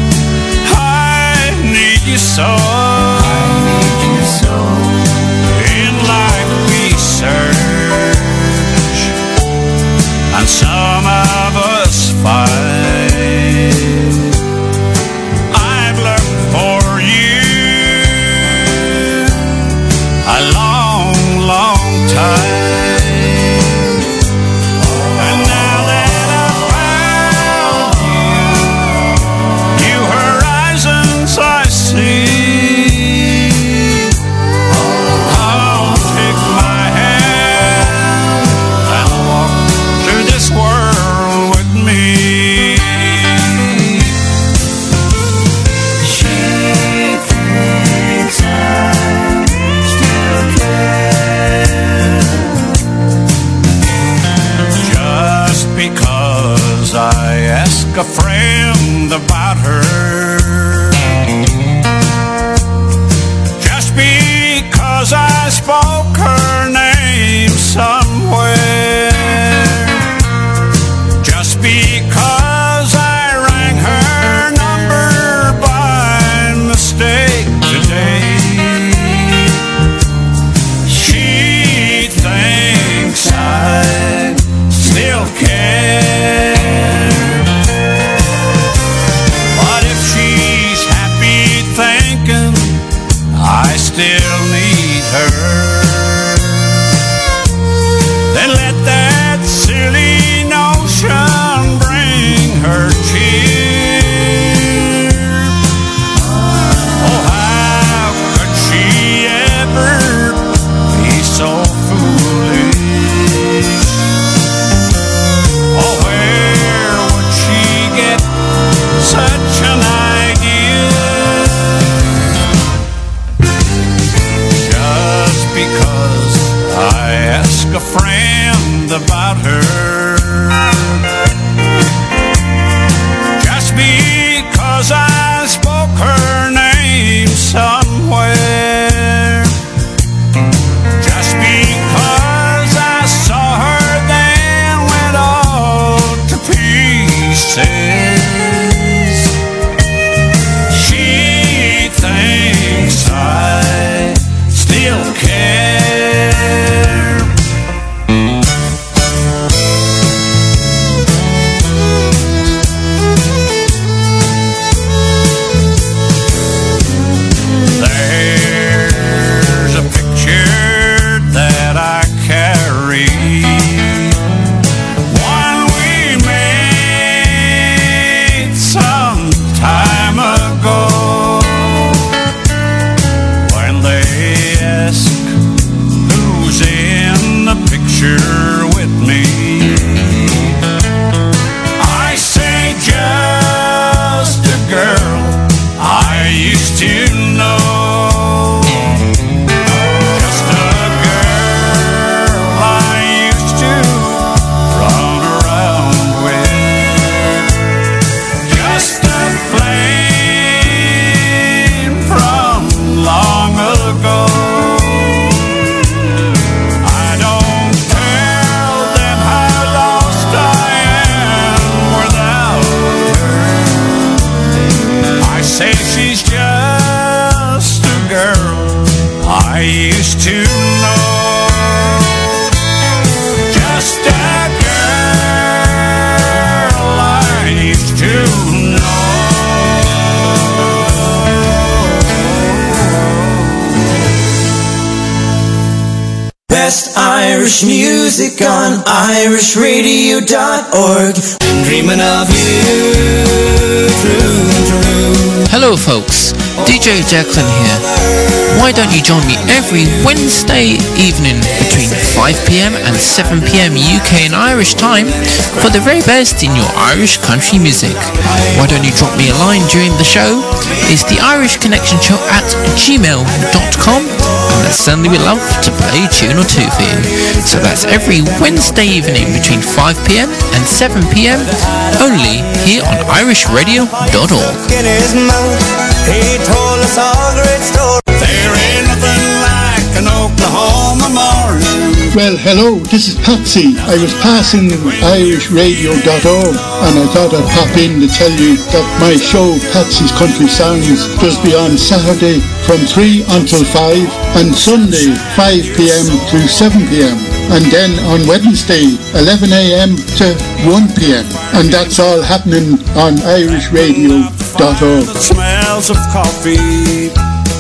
I need you so. In life we search, and some of us find. I've looked for you a long, long time, and now that I've found you, new horizons I see. say she's just a girl I used to know. Just a girl I used to know. Best Irish music on irish radio dot org. Dreaming of you through and through. Hello folks, D J Declan here. Why don't you join me every Wednesday evening between five p m and seven p m U K and Irish time for the very best in your Irish country music? Why don't you drop me a line during the show? It's the Irish Connection Show at gmail dot com, and I'd certainly be love to play a tune or two for you. So that's every Wednesday evening between five p m and seven p m only here on irish radio dot org. In his mouth, he told us all great stories. There ain't nothing like an Oklahoma morning. Well, hello, this is Patsy. I was passing irish radio dot org and I thought I'd pop in to tell you that my show, Patsy's Country Songs, does be on Saturday from three until five and Sunday five p m to seven p m and then on Wednesday eleven a m to one p m and that's all happening on irish radio dot org. Smells of coffee.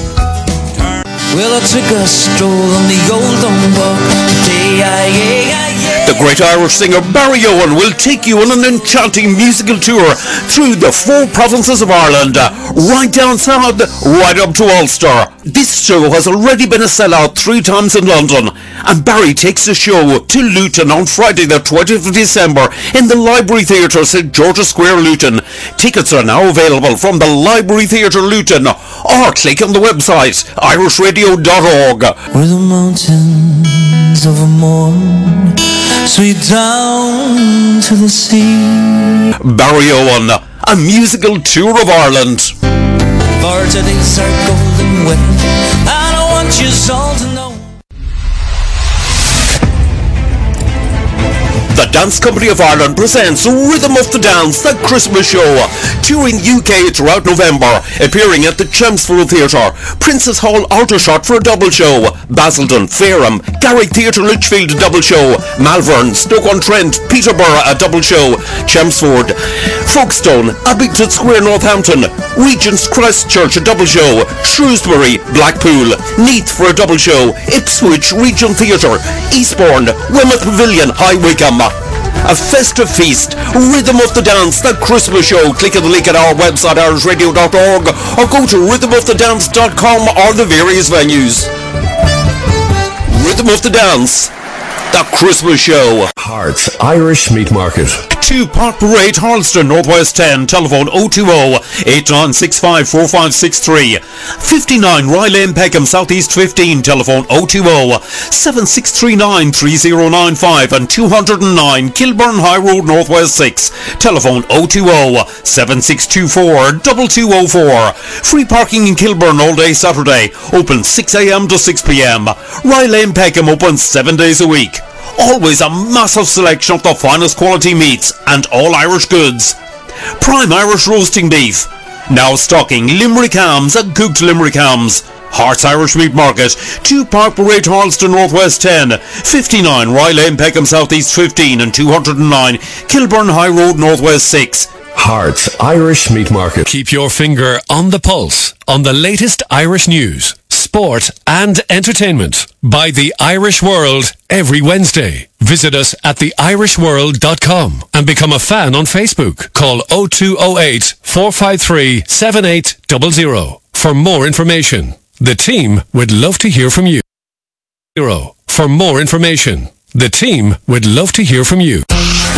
Well, I took a stroll on the old Long Walk today. I, I, I, The great Irish singer Barry Owen will take you on an enchanting musical tour through the four provinces of Ireland, right down south, right up to Ulster. This show has already been a sellout three times in London, and Barry takes the show to Luton on Friday the twentieth of December in the Library Theatre, St George's Square, Luton. Tickets are now available from the Library Theatre, Luton, or click on the website irish radio dot org. Where the mountains of a morn sweep down to the sea. Barry Owen, a musical tour of Ireland. For today's our golden wedding, and I want you all to know. The Dance Company of Ireland presents Rhythm of the Dance, the Christmas show, touring U K throughout November, appearing at the Chelmsford Theatre, Princess Hall Aldershot for a double show, Basildon, Fareham, Garrick Theatre Lichfield a double show, Malvern, Stoke-on-Trent, Peterborough a double show, Chelmsford, Folkestone, Abington Square, Northampton, Regent's Christchurch a double show, Shrewsbury, Blackpool, Neath for a double show, Ipswich Regent Theatre, Eastbourne, Weymouth Pavilion, High Wycombe. A festive feast, Rhythm of the Dance, the Christmas show. Click on the link at our website irish radio dot org or go to rhythm of the dance dot com or the various venues. Rhythm of the Dance, the Christmas show. Hearts Irish Meat Market. two Park Parade, Harleston, Northwest ten, telephone oh two oh, eight nine six five, four five six three. fifty-nine Rye Lane, Peckham, Southeast fifteen, telephone oh two oh, seven six three nine, three oh nine five, and two oh nine Kilburn High Road, Northwest six, telephone oh two oh, seven six two four, two two oh four. Free parking in Kilburn all day Saturday, open six a m to six p m Rye Lane, Peckham, open seven days a week. Always a massive selection of the finest quality meats and all Irish goods. Prime Irish roasting beef. Now stocking Limerick hams and cooked Limerick hams. Hearts Irish Meat Market, two Park Parade, Harleston, Northwest ten, fifty-nine Rye Lane, Peckham, Southeast fifteen, and two oh nine Kilburn High Road, Northwest six. Hearts Irish Meat Market. Keep your finger on the pulse on the latest Irish news, sport and entertainment by The Irish World every Wednesday. Visit us at the irish world dot com and become a fan on Facebook. Call oh two oh eight, four five three, seven eight zero zero for more information. The team would love to hear from you. For more information, the team would love to hear from you.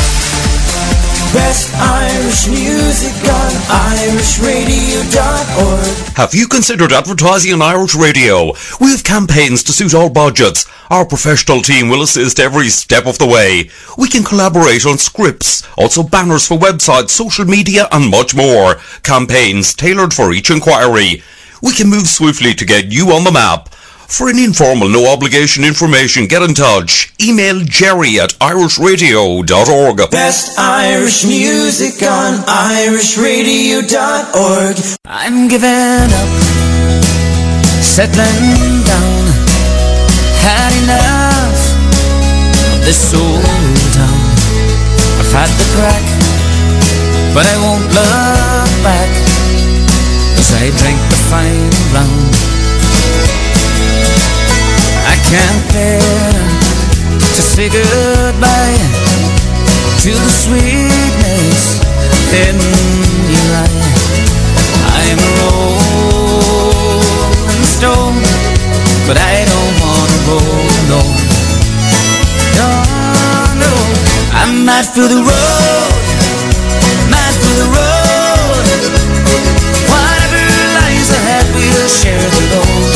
Best Irish music on irish radio dot org. Have you considered advertising on Irish Radio? We have campaigns to suit all budgets. Our professional team will assist every step of the way. We can collaborate on scripts, also banners for websites, social media and much more. Campaigns tailored for each inquiry. We can move swiftly to get you on the map. For an informal, no obligation information, get in touch. Email Jerry at irish radio dot org. Best Irish music on irish radio dot org. I'm giving up, settling down. Had enough of this old town. I've had the crack, but I won't look back, as I drink the final round. I can't bear to say goodbye to the sweetness in your eye. I'm a rolling stone, but I don't wanna roll, no. No, no. I'm mad for the road, mad for the road. Whatever lies ahead, we'll share the load.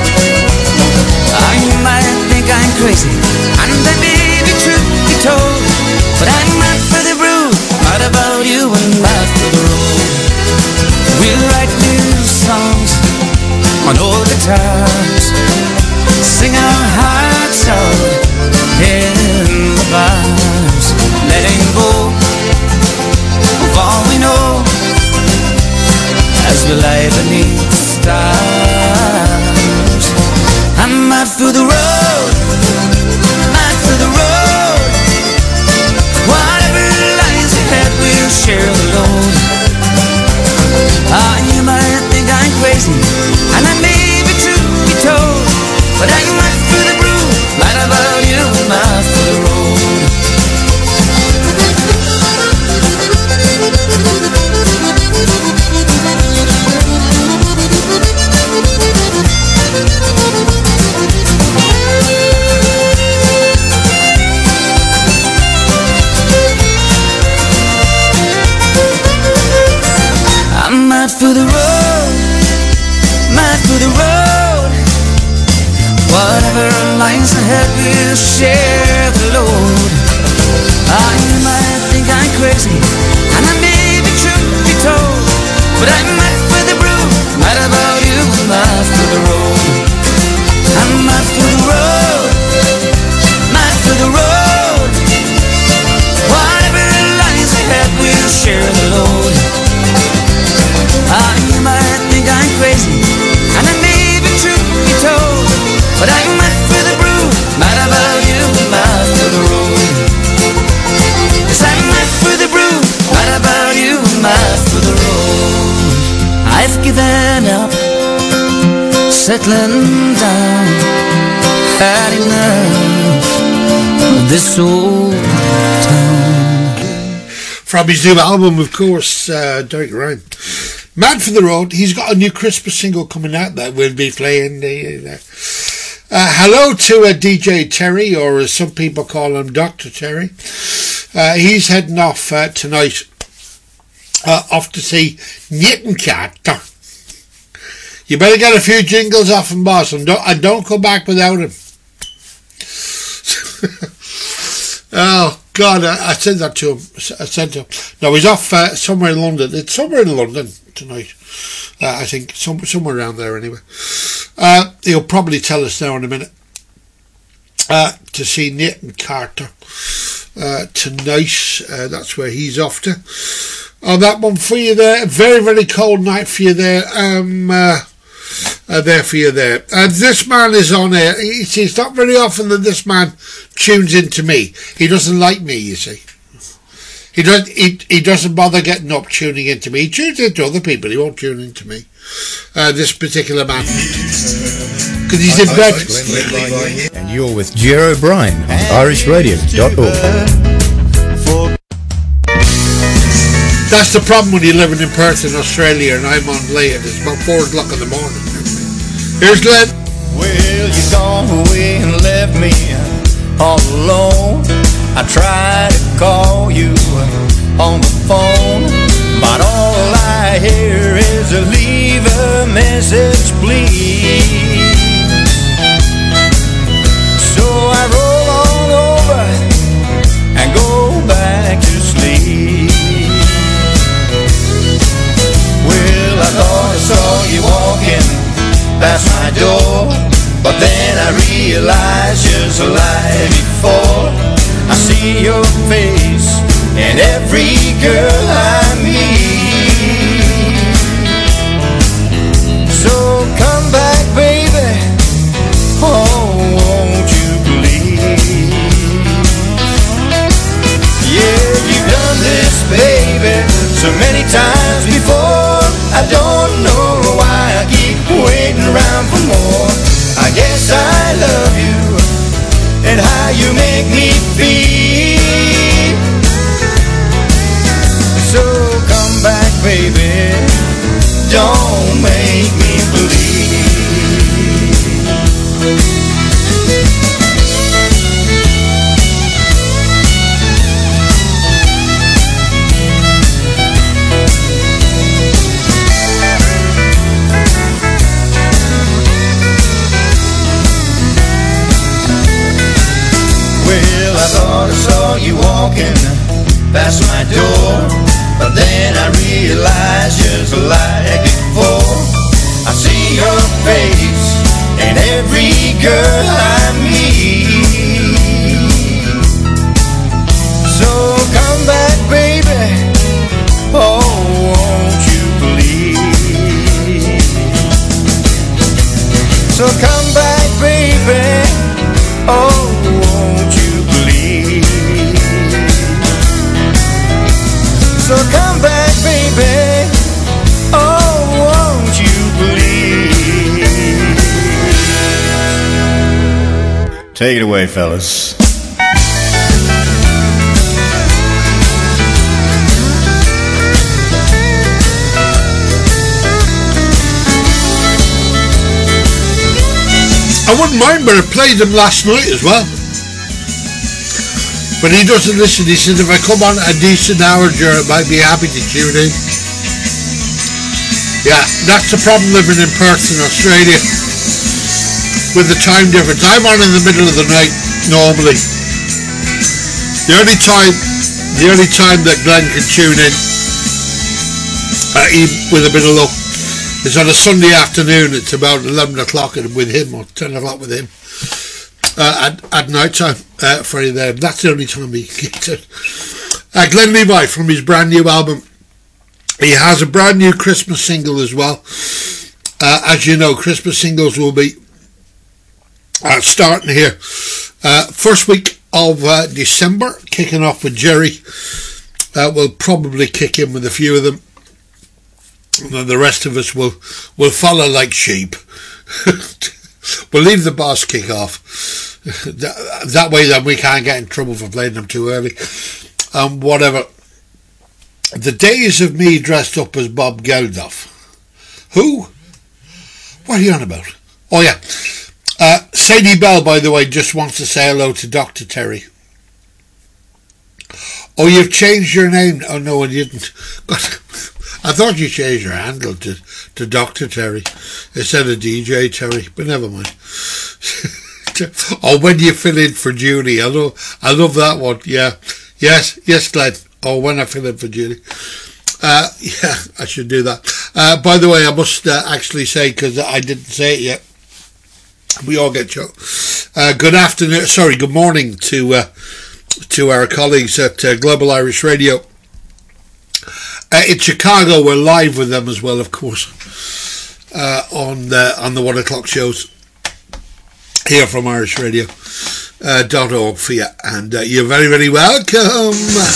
You might think I'm crazy, and that may be truth be told, but I'm mad for the road, mad about you and mad for the road. We'll write new songs on old guitars, sing our hearts out in the bars, letting go of all we know as we lie beneath the stars. I'm mad for the road, mad for the road. Whatever lies ahead, we'll share the load. Ah, you might think I'm crazy, and I may be true be told, but I'm mad for the road, mad about you, mad for the road. I'm mad for the road, mad for the road. Whatever lies ahead, we'll share the load. Ah, you might think I'm crazy, and I may be true be told, but I'm mad for the road, mad about you, mad for the road. I'm mad for the road, mad for the road. Whatever lies ahead, we'll share the load. Ah, you might think I'm crazy, and I may be true be told, but I'm mad for the brew, mad about you, mad for the road. Yes, I'm mad for the brew, mad about you, mad for the road. I've given up, settling down, had enough of this old town. From his new album, of course, uh, Derek Ryan. Mad for the Road. He's got a new Christmas single coming out that we'll be playing. Uh, uh, hello to uh, D J Terry, or as some people call him, Doctor Terry. Uh, he's heading off uh, tonight, uh, off to see Nathan Carter. You better get a few jingles off him, boss, and don't, and don't come back without him. Oh, God, I, I said that to him. I said to him. No, he's off uh, somewhere in London. It's somewhere in London tonight. Uh, I think some, somewhere around there anyway. Uh, he'll probably tell us now in a minute. Uh, to see Nathan Carter uh, tonight. Uh, that's where he's off to. Oh, that one for you there. Very, very cold night for you there. Um, uh, uh, there for you there. And uh, this man is on air. It's, it's not very often that this man tunes into me. He doesn't like me, you see. He doesn't. He, he doesn't bother getting up tuning into me. He tunes into other people. He won't tune into me. Uh, this particular man, because he's in bed. And you're with Jerry O'Brien on irish radio dot org. That's the problem when you're living in Perth in Australia and I'm on late. It's about four o'clock in the morning. Here's Glenn. Well, you gone away and left me all alone. I tried to call you on the phone, but all I hear is a leave a message, please. So I roll on over and go back to sleep. Well, I thought I saw you walking past my door, but then I realize just like before, I see your face in every girl I meet. So come back, baby, oh, won't you please? Yeah, you've done this, baby, so many times before. I don't know why I keep waiting around for more. I guess I love you and how you make me feel. So come back, baby, don't make me believe. Well, I thought I saw you walking past my door, but then I realized just like before, I see your face in every girl I meet. So come back, baby, oh, won't you please? So come back, baby, oh, won't you please? So come back, baby, oh, won't you please? Take it away, fellas. I wouldn't mind, but I played him last night as well. But he doesn't listen. He says if I come on at a decent hour, Jared might be happy to tune in. Yeah, that's the problem living in Perth in Australia with the time difference. I'm on in the middle of the night normally. The only time, the only time that Glenn can tune in, uh, he, with a bit of luck, is on a Sunday afternoon. It's about eleven o'clock with him, or ten o'clock with him. Uh, at, at night time uh, for them. That's the only time he gets it. Uh, Glenn Levi from his brand new album. He has a brand new Christmas single as well. Uh, as you know, Christmas singles will be uh, starting here. Uh, first week of uh, December, kicking off with Jerry. Uh, we'll probably kick in with a few of them. And then the rest of us will, will follow like sheep. We'll leave the boss kick off. That, that way then we can't get in trouble for playing them too early. Um, whatever. The days of me dressed up as Bob Geldof. Who? What are you on about? Oh yeah. Uh, Sadie Bell, by the way, just wants to say hello to Doctor Terry. Oh, you've changed your name. Oh no, I didn't. God, I thought you changed your handle to, to Doctor Terry instead of D J Terry, but never mind. Oh, when you fill in for Julie, I love, I love that one. Yeah, yes, yes, Glenn. Oh, when I fill in for Julie. Uh, yeah, I should do that. Uh, by the way, I must uh, actually say, because I didn't say it yet, we all get you. Uh, good afternoon, sorry, good morning to uh, to our colleagues at uh, Global Irish Radio. Uh, in Chicago, we're live with them as well, of course, uh, on the on the one o'clock shows here from Irish Radio uh, dot org for you, and uh, you're very, very welcome.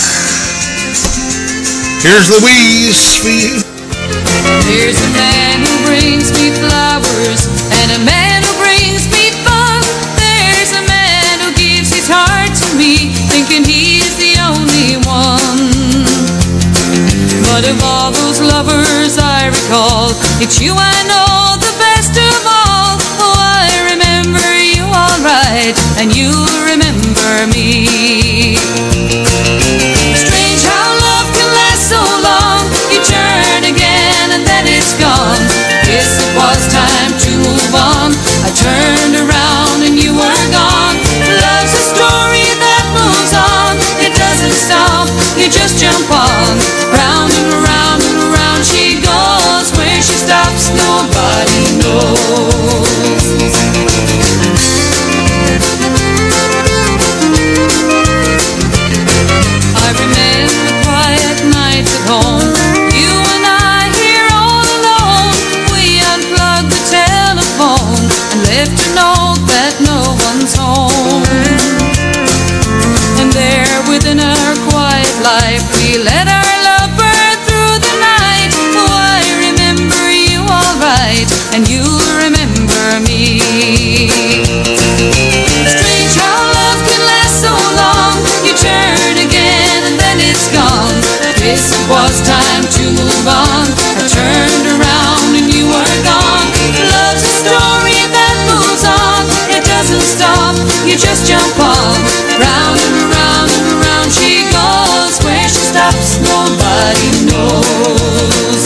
Here's Louise for you. There's a man who brings me flowers, and a man who brings me fun. There's a man who gives his heart to me, thinking he's the only one. But of all those lovers I recall, it's you I know the best of all. Oh, I remember you all right, and you remember me. Strange how love can last so long. You turn again and then it's gone. Guess it was time to move on. I turned around and you were gone. Love's a story that moves on. It doesn't stop, you just jump on. Round and around and around she goes. Where she stops, nobody and you'll remember me. Strange how love can last so long. You turn again and then it's gone. Guess it was time to move on. I turned around and you were gone. Love's a story that moves on. It doesn't stop, you just jump on. Round and around and around she goes. Where she stops nobody knows.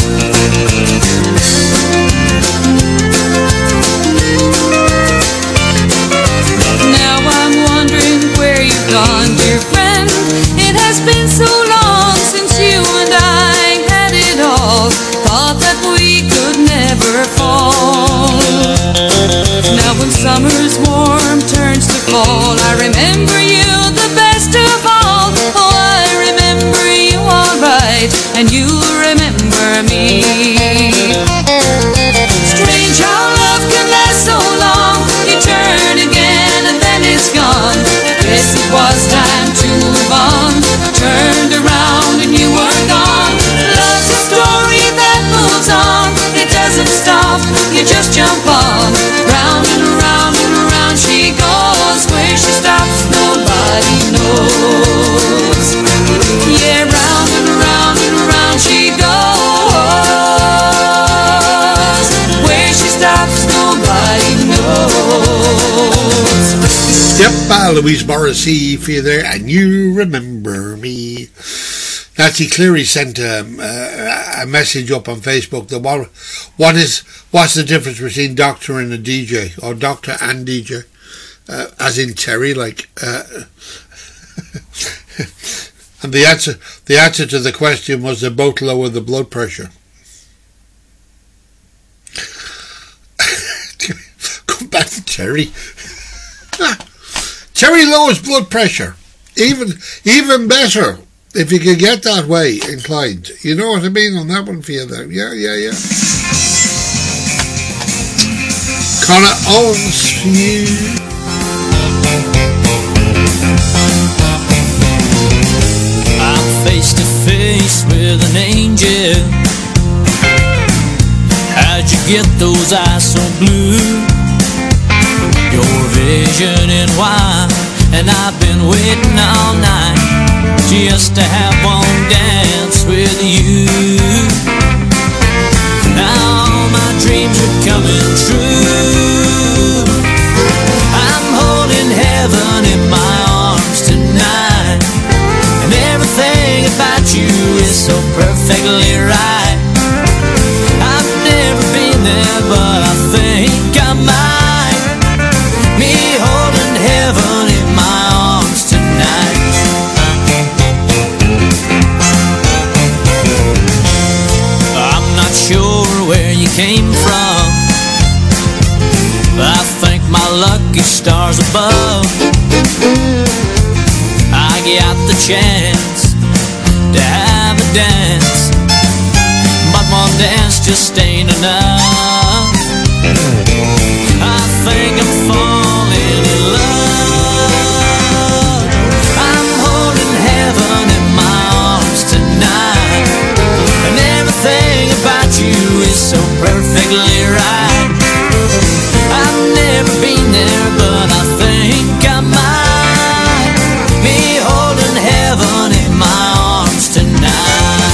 Now I'm wondering where you've gone, dear friend. It has been so long since you and I had it all. Thought that we could never fall. Now when summer's warm turns to fall, I remember you the best of all. Oh, I remember you alright, and you remember me. Strange how love can last so long. You turn again and then it's gone. Guess it was time to move on. Turned around and you were gone. Love's a story that moves on. It doesn't stop, you just jump on. Round and around and around she goes. Where she stops nobody knows. Yeah, round and around and around she goes. Where she stops nobody knows. Yep, uh, Louise Morrissey for you there, and you remember me. Nancy Cleary sent um, uh, a message up on Facebook that what, what is what's the difference between doctor and a D J, or doctor and D J, uh, as in Terry, like. Uh, and the answer the answer to the question was they both lower the blood pressure. Come back to Terry. Terry lowers blood pressure. Even even better if you could get that way inclined. You know what I mean on that one for you there. Yeah, yeah, yeah. Connor Owens for you. I'm face to face with an angel. How'd you get those eyes so blue? Your vision in wine, and I've been waiting all night just to have one dance with you. Now all my dreams are coming true. I'm holding heaven in my arms tonight, and everything about you is so perfectly right. I've never been there, but I think I might. Me holding heaven in my arms tonight. I'm not sure where you came from, but I thank my lucky stars above. I got the chance to have a dance, but one dance just ain't enough. I think I'm falling in love. I'm holding heaven in my arms tonight, and everything about you is so perfectly right. I've never been there, but I think I might. Me holding heaven in my arms tonight.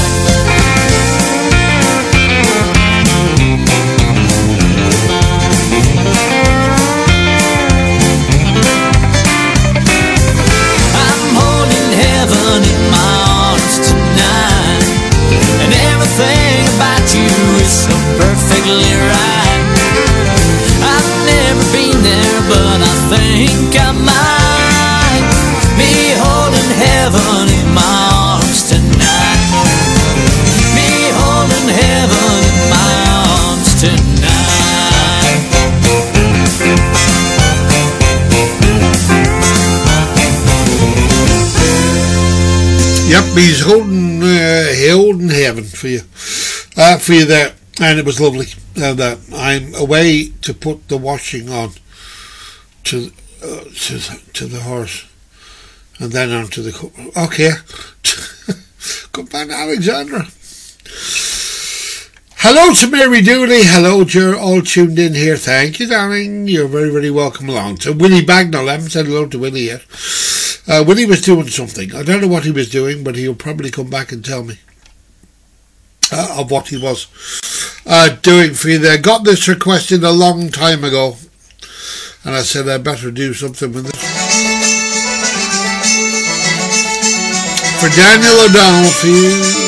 Everything about you is so perfectly right. I've never been there, but I think I might. Me holding heaven in my arms tonight. Me holding heaven in my arms tonight. Yep, he's holding uh, holding heaven for you, uh, for you there, and it was lovely. Uh, that I'm away to put the washing on to uh, to to the horse, and then on to the co- okay. Come back, Alexandra. Hello to Mary Dooley. Hello, you're all tuned in here. Thank you, darling. You're very, very welcome along. To Willie Bagnall. I haven't said hello to Willie yet. Uh, Willie was doing something. I don't know what he was doing, but he'll probably come back and tell me uh, of what he was uh, doing for you there. Got this requested a long time ago, and I said I better do something with it. For Daniel O'Donnell, for you.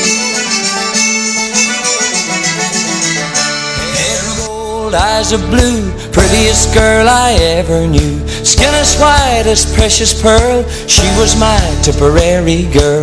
Eyes of blue, prettiest girl I ever knew. Skin as white as precious pearl, she was my Tipperary girl.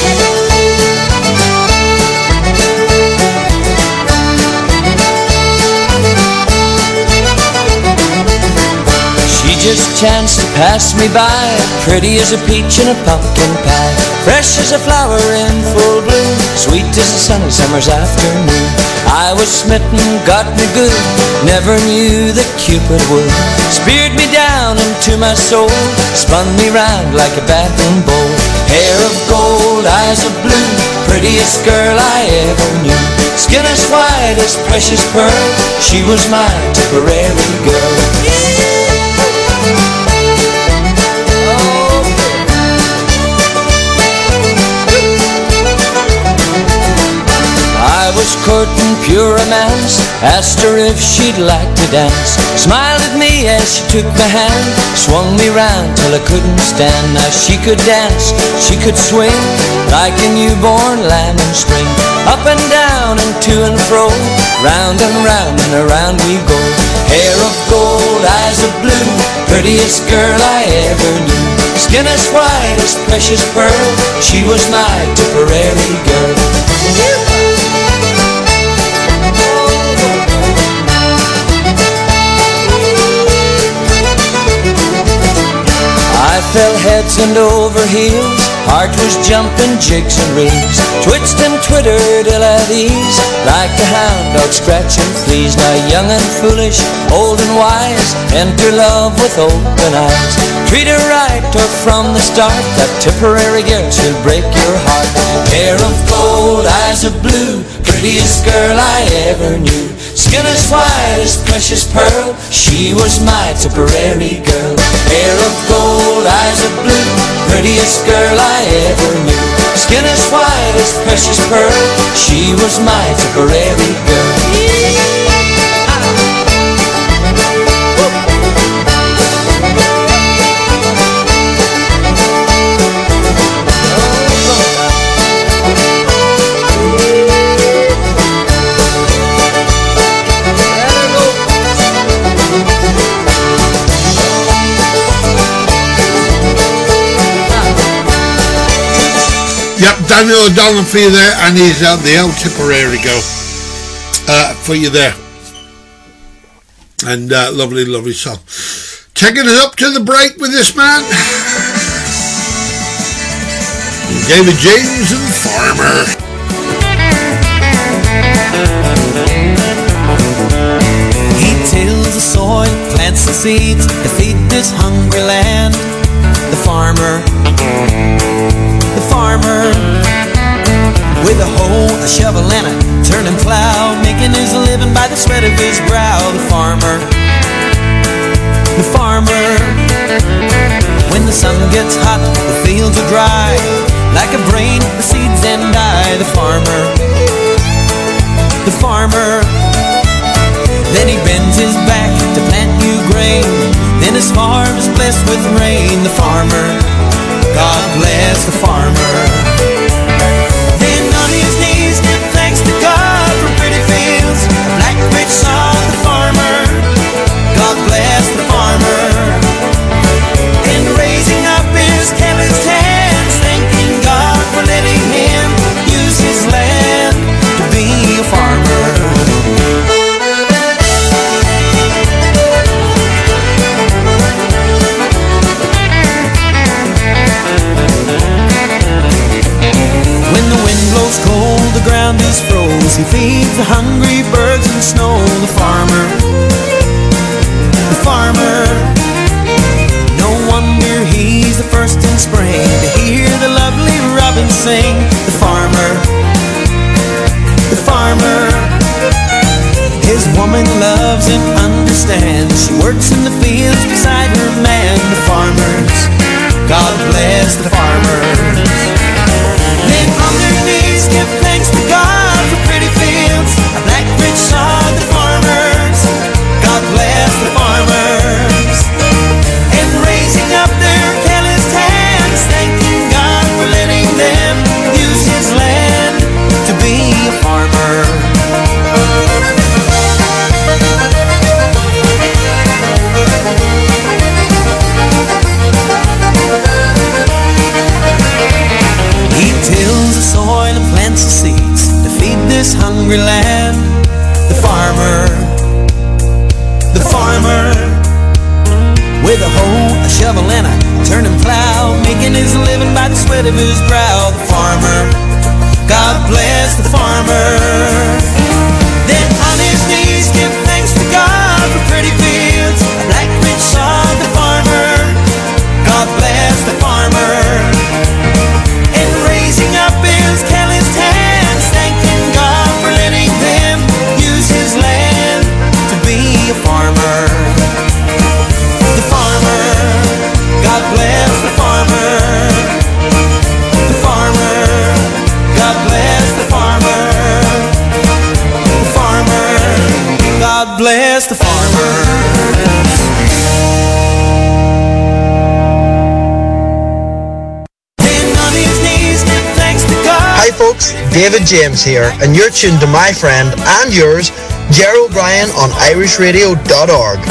She just chanced to pass me by, pretty as a peach in a pumpkin pie, fresh as a flower in full bloom, sweet as a sunny summer's afternoon. I was smitten, got me good, never knew that Cupid would. Speared me down into my soul, spun me round like a batting bowl. Hair of gold, eyes of blue, prettiest girl I ever knew. Skin as white as precious pearl, she was my Tipperary girl. I was courting pure romance, asked her if she'd like to dance. Smiled at me as she took my hand, swung me round till I couldn't stand. Now she could dance, she could swing, like a newborn lamb in spring. Up and down and to and fro, round and round and around we go. Hair of gold, eyes of blue, prettiest girl I ever knew. Skin as white as precious pearl, she was my Tipperary girl. I fell heads and over heels, heart was jumping jigs and reels, twitched and twittered ill at ease, like a hound dog scratching fleas. Now young and foolish, old and wise, enter love with open eyes. Treat her right or from the start, that Tipperary girl, she'll break your heart. Hair of gold, eyes of blue, prettiest girl I ever knew. Skin as white as precious pearl, she was my Tipperary girl. Hair of gold, eyes of blue, prettiest girl I ever knew. Skin as white as precious pearl, she was my Tipperary girl. Yep, Daniel O'Donnell for you there, and he's uh, the old Tipperary girl uh, for you there. And uh, lovely, lovely song. Taking us up to the break with this man, David James and Farmer. He tills the soil, plants the seeds to feed this hungry land. The farmer, the farmer, with a hoe, a shovel and a turning plow, making his living by the sweat of his brow. The farmer, the farmer, when the sun gets hot, the fields are dry, like a brain, the seeds then die. The farmer, the farmer, then he bends his back to plant new grain, then his farm is blessed with rain. The farmer, God bless the farmer. Then on his knees give thanks to God for pretty fields, a black rich sod. The farmer, God bless the farmer. And raising up his calloused hands, thanking God for letting him use his land to be a farmer. loves and understands. She works in the fields beside her man, the farmers. God bless the farmers. Then on their knees give thanks to God for pretty fields, a black rich sod, the farmers. God bless the farmers. And raising up their calloused hands, thanking God for letting them use His land to be a farmer. He tills the soil and plants the seeds to feed this hungry land. The farmer, the farmer, with a hoe, a shovel and a turning plow, making his living by the sweat of his brow. The farmer, God bless the farmer. Then on his knees give thanks to God for pretty fields, a black rich sod, the farmer. God bless the farmer. And raising up his calloused hands, thanking God for letting them use His land to be a farmer. The farmer, God bless the farmer. The farmer, God bless the farmer. The farmer, God bless the farmer. Hi folks, David James here, and you're tuned to my friend and yours, Jerry O'Brien on Irish Radio dot org.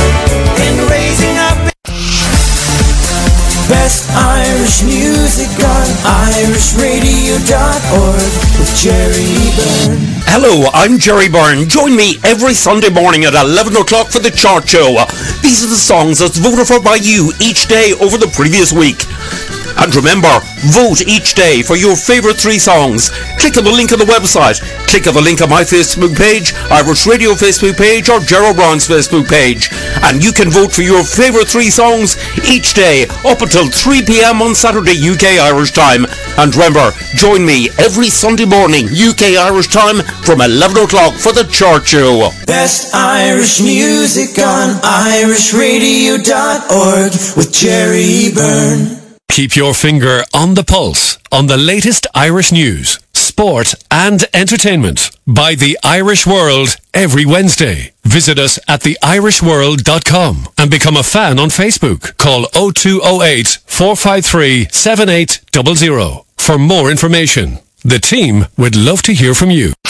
Best Irish music on Irish Radio dot org with Jerry Byrne. Hello, I'm Jerry Byrne. Join me every Sunday morning at eleven o'clock for the Chart Show. These are the songs that's voted for by you each day over the previous week. And remember, vote each day for your favourite three songs. Click on the link on the website. Click on the link on my Facebook page, Irish Radio Facebook page, or Gerald Brown's Facebook page. And you can vote for your favourite three songs each day up until three p.m. on Saturday U K Irish time. And remember, join me every Sunday morning U K Irish time from eleven o'clock for the Chart Show. Best Irish music on Irish Radio dot org with Jerry Byrne. Keep your finger on the pulse on the latest Irish news, sport and entertainment by The Irish World every Wednesday. Visit us at the irish world dot com and become a fan on Facebook. Call oh two oh eight, four five three, seven eight zero zero for more information. The team would love to hear from you.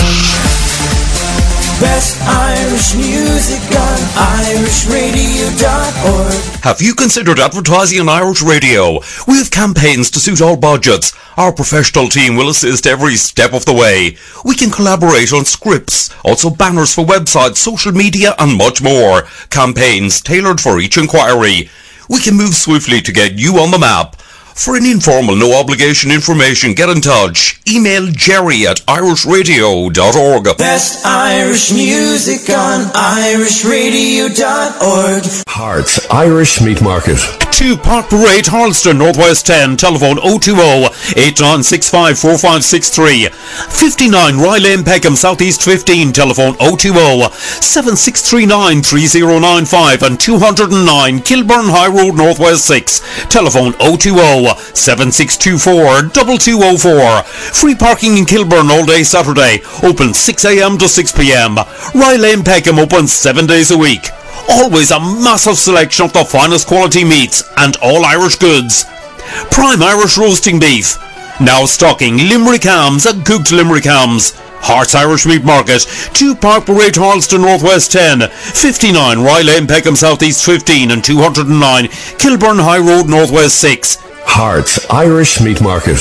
Best Irish music on Irish Radio dot org. Have you considered advertising on Irish Radio? We have campaigns to suit all budgets. Our professional team will assist every step of the way. We can collaborate on scripts, also banners for websites, social media and much more. Campaigns tailored for each inquiry. We can move swiftly to get you on the map. For an informal, no-obligation information, get in touch. Email Jerry at irish radio dot org. Best Irish music on Irish Radio dot org. Hearts Irish Meat Market. two Park Parade, Harleston, Northwest ten, telephone oh two oh, eight nine six five, four five six three. fifty-nine Rye Lane, Peckham, Southeast fifteen, telephone oh two oh, seven six three nine, three oh nine five, and two oh nine Kilburn High Road, Northwest six, telephone oh two oh, seven six two four, two two oh four. Free parking in Kilburn all day Saturday, open six a.m. to six p.m. Rye Lane, Peckham, open seven days a week. Always a massive selection of the finest quality meats and all Irish goods. Prime Irish roasting beef. Now stocking Limerick hams and cooked Limerick hams. Hearts Irish Meat Market, two Park Parade, Harleston, Northwest ten, fifty-nine Rye Lane, Peckham, Southeast fifteen, and two oh nine Kilburn High Road, Northwest six. Hearts Irish Meat Market.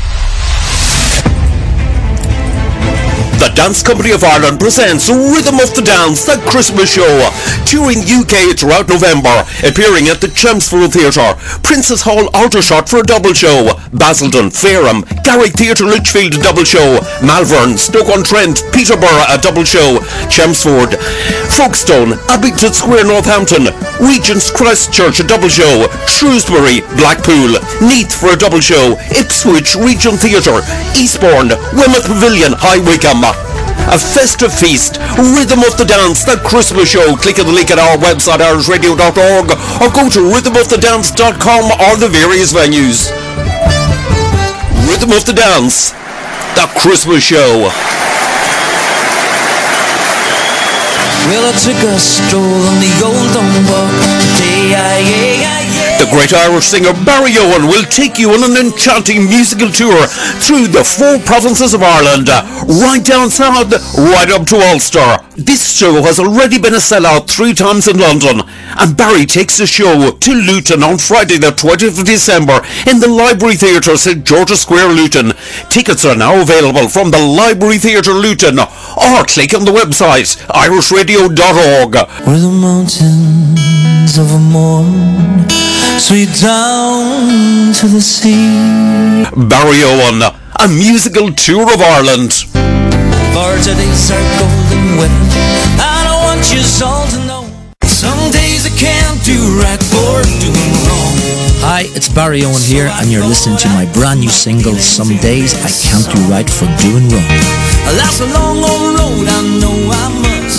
The Dance Company of Ireland presents Rhythm of the Dance, the Christmas show, touring U K throughout November, appearing at the Chelmsford Theatre, Princess Hall Aldershot for a double show, Basildon, Fareham, Garrick Theatre Lichfield a double show, Malvern, Stoke-on-Trent, Peterborough a double show, Chelmsford, Folkestone, Abington Square, Northampton, Regent's Christchurch a double show, Shrewsbury, Blackpool, Neath for a double show, Ipswich Regent Theatre, Eastbourne, Weymouth Pavilion, High Wycombe. A festive feast, Rhythm of the Dance, the Christmas show. Click on the link at our website, irish radio dot org, or go to rhythm of the dance dot com or the various venues. Rhythm of the Dance, the Christmas show. Well, I took a stroll on the old home walk today, I, yeah, I, yeah. The great Irish singer Barry Owen will take you on an enchanting musical tour through the four provinces of Ireland, right down south, right up to Ulster. This show has already been a sellout three times in London, and Barry takes the show to Luton on Friday the twentieth of December in the Library Theatre, St George's Square, Luton. Tickets are now available from the Library Theatre, Luton, or click on the website irish radio dot org. Where the mountains of a morn sweep down to the sea. Barry Owen, a musical tour of Ireland. For today's our golden weather, and I want you all to know, some days I can't do right for doing wrong. Hi, it's Barry Owen here, and you're listening to my brand new single, Some Days I Can't Do Right for Doing Wrong. That's a long old road, I know I must.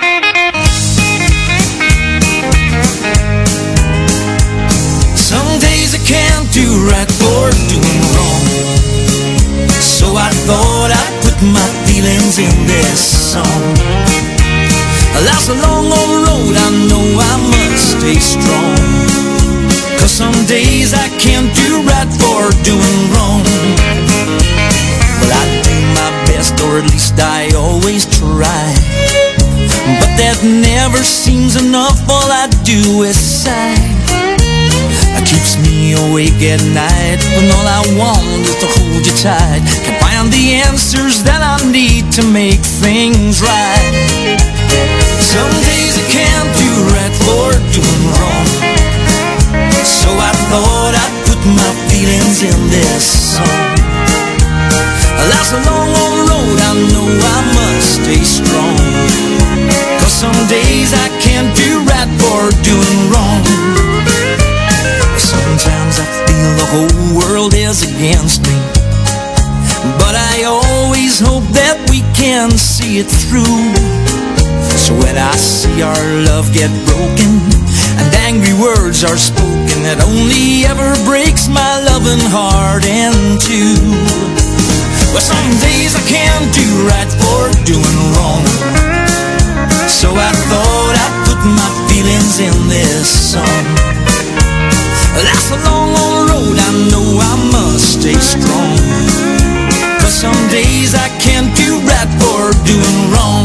Some days I can't do right for doing wrong, so I thought I'd put my feelings in this song. That's a long old road, I know I must stay strong, 'cause some days I can't do right for doing wrong. Well, I do my best, or at least I always try, but that never seems enough. All I do is sigh. It keeps me awake at night when all I want is to hold you tight. Can't find the answers that I need to make things right. Some days I can't do right for doing wrong, so I thought I'd put my feelings in this song. That's a long old road, I know I must stay strong, 'cause some days I can't do right for doing wrong. Sometimes I feel the whole world is against me, but I always hope that we can see it through. So when I see our love get broken and angry words are spoken, that only ever breaks my loving heart in two. Well, some days I can't do right for doing wrong, so I thought I'd put my feelings in this song. That's a long old road, I know I must stay strong, 'cause some days I can't do right for doing wrong.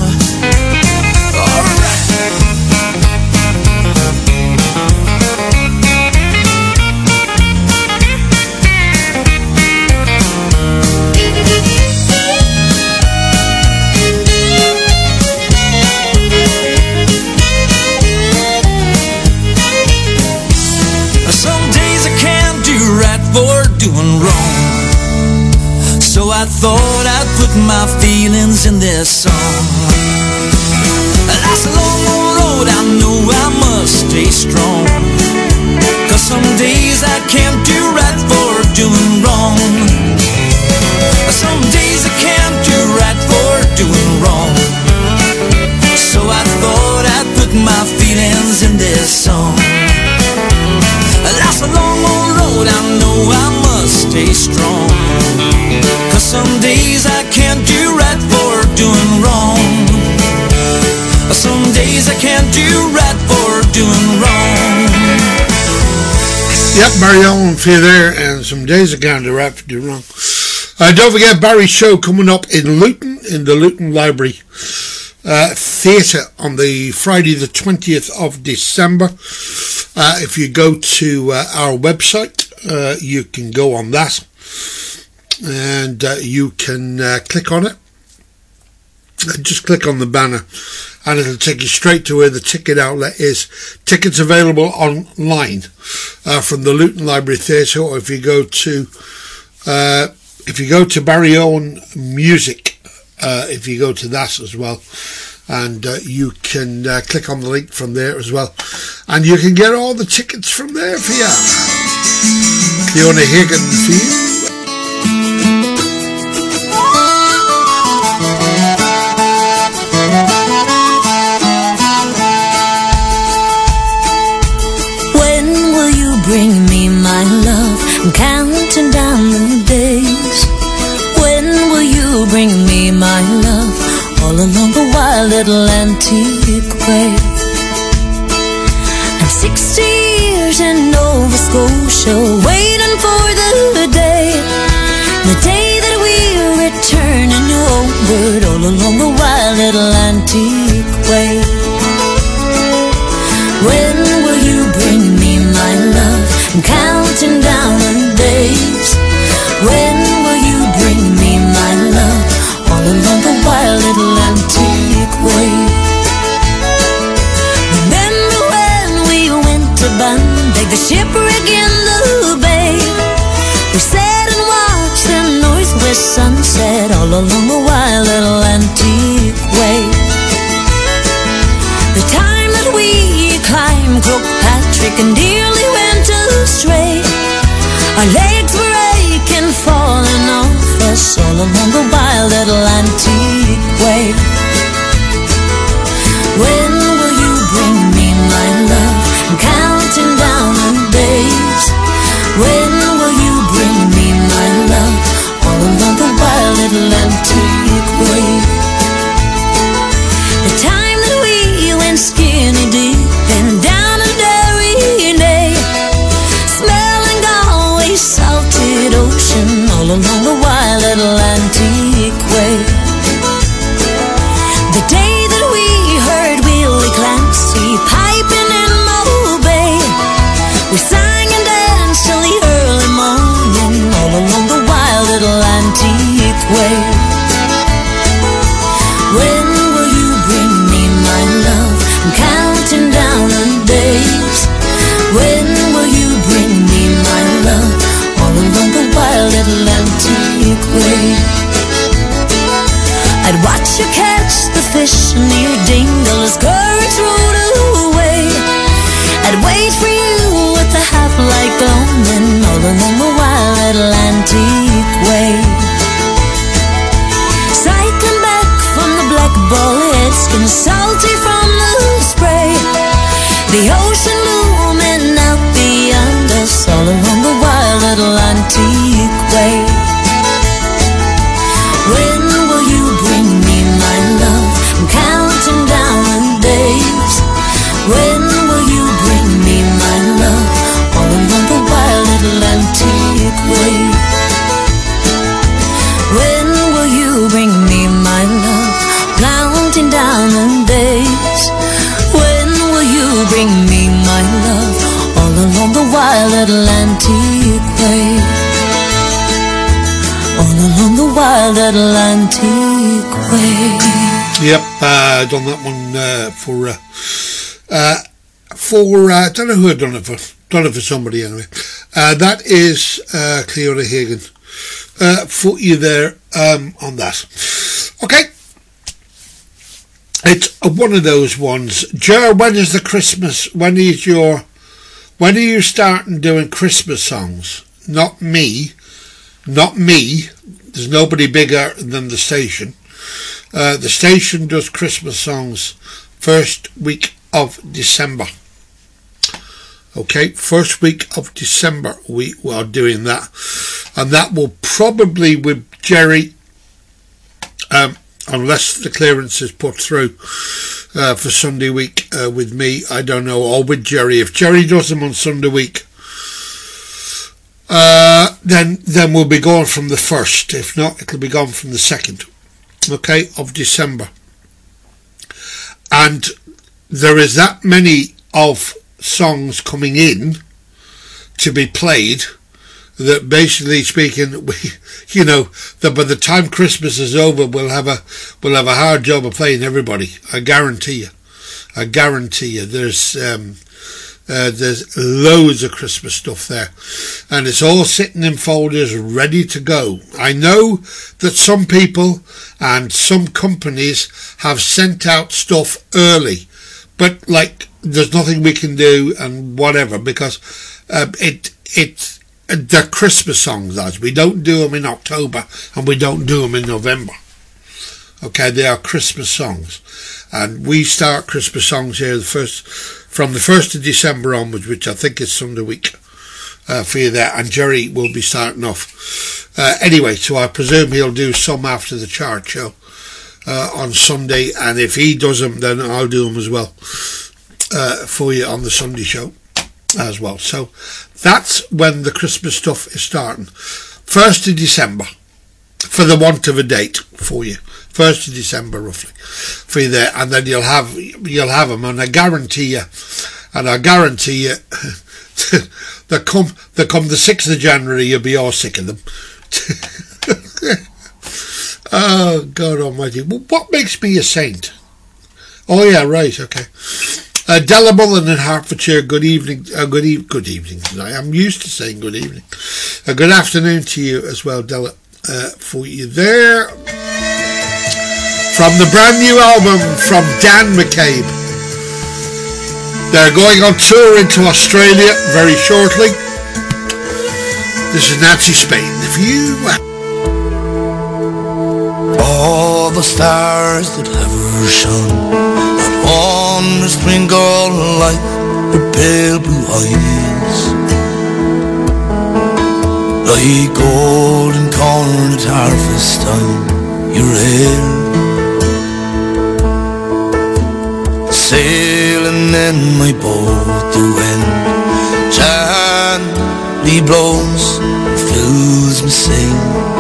For doing wrong, so I thought I'd put my feelings in this song. That's a long old road, I know I must stay strong, 'cause some days I can't do right for doing wrong. Some days I can't do right for doing wrong, so I thought I'd put my feelings in this song. That's a long old road, I know I must stay strong, 'cause some days I can't do right for doing wrong. Some days I can't do right for doing wrong. Yep, Barry Owen for you there, and some days I can't do right for doing wrong. Uh, don't forget Barry's show coming up in Luton, in the Luton Library uh, Theatre on the Friday the twentieth of December. Uh, if you go to uh, our website, uh, you can go on that, and uh, you can uh, click on it. Uh, just click on the banner, and it'll take you straight to where the ticket outlet is. Tickets available online uh, from the Luton Library Theatre, or if you go to uh, if you go to Barry Owen Music, uh, if you go to that as well. And uh, you can uh, click on the link from there as well. And you can get all the tickets from there for you. Fiona Higgin for you. in Nova Scotia, waiting for the day, the day that we're returning homeward, all along the wild Atlantic way. When will you bring me my love? I'm counting down the days. When will you bring me my love? All along the wild Atlantic way. Remember when we went to Bandag, the shipwreck in the bay? We sat and watched the northwest sunset all along the wild Atlantic way. The time that we climbed Croagh-Patrick and nearly went astray, our legs were aching, falling off us all along the wild Atlantic way. When will you bring me my love? I'm counting down the days. When will you bring me my love? All along the wild Atlantic way. The time that we went skinny dipping down a dairy day, smelling Galway salted ocean all along the wild Atlantic way. The day that we heard Willie Clancy piping in Moe Bay, we sang and danced till the early morning all along the wild Atlantic way. When will you bring me my love? I'm counting down the days. When will you bring me my love? All along the wild Atlantic way. I'd watch you catch the fish near Dingle as currents rode away. I'd wait for you with the half-light gloaming all along the wild Atlantic way. Cycling back from the Black Ball head, skin salty from the spray, the ocean looming out beyond us all along the wild Atlantic way. When will you bring me my love? I'm counting down the days. When will you bring me my love? All along the wild Atlantic way. When will you bring me my love? Counting down the days. When will you bring me my love? All along the wild Atlantic way. All along the wild Atlantic way. Yep, uh, done that one uh, for uh, uh, for uh, I don't know who I've done it for. Done it for somebody anyway. Uh, that is uh, Cleora Hagan. Uh, for you there um, on that. Okay, it's one of those ones. Ger, when is the Christmas? When is your? When are you starting doing Christmas songs? Not me. Not me. There's nobody bigger than the station. Uh, the station does Christmas songs first week of December. Okay, first week of December we are doing that. And that will probably with Jerry, um, unless the clearance is put through uh, for Sunday week uh, with me, I don't know, or with Jerry. If Jerry does them on Sunday week, Uh, then then we'll be going from the first. If not, it'll be gone from the second, okay, of December. And there is that many of songs coming in to be played that, basically speaking, we, you know, that by the time Christmas is over, we'll have a we'll have a hard job of playing everybody. I guarantee you. I guarantee you. There's um, Uh, there's loads of Christmas stuff there, and it's all sitting in folders ready to go. I know that some people and some companies have sent out stuff early, but like there's nothing we can do and whatever, because uh, it it's the Christmas songs, lads. We don't do them in October and we don't do them in November. Okay, they are Christmas songs, and we start Christmas songs here the first from the first of December onwards, which I think is Sunday week uh, for you there, and Jerry will be starting off uh, anyway, so I presume he'll do some after the chart show uh, on Sunday, and if he does them, then I'll do them as well uh, for you on the Sunday show. as well. So that's when the Christmas stuff is starting. First of December, for the want of a date for you. First of December, roughly, for you there, and then you'll have you'll have them, and I guarantee you, and I guarantee you, they come they come the sixth of January, you'll be all sick of them. Oh God Almighty! Well, what makes me a saint? Oh yeah, right, okay. Uh, Della Mullen in Hertfordshire, good evening, uh, good, e- good evening tonight. I'm used to saying good evening. Uh, good afternoon to you as well, Della, uh, for you there. From the brand new album from Dan McCabe. They're going on tour into Australia very shortly. This is Nancy Spain. If you... All the stars that ever shone, on the sprinkle like her pale blue eyes, like golden corn at harvest time, your hair sailing in my boat, the wind gently blows and fills me sing.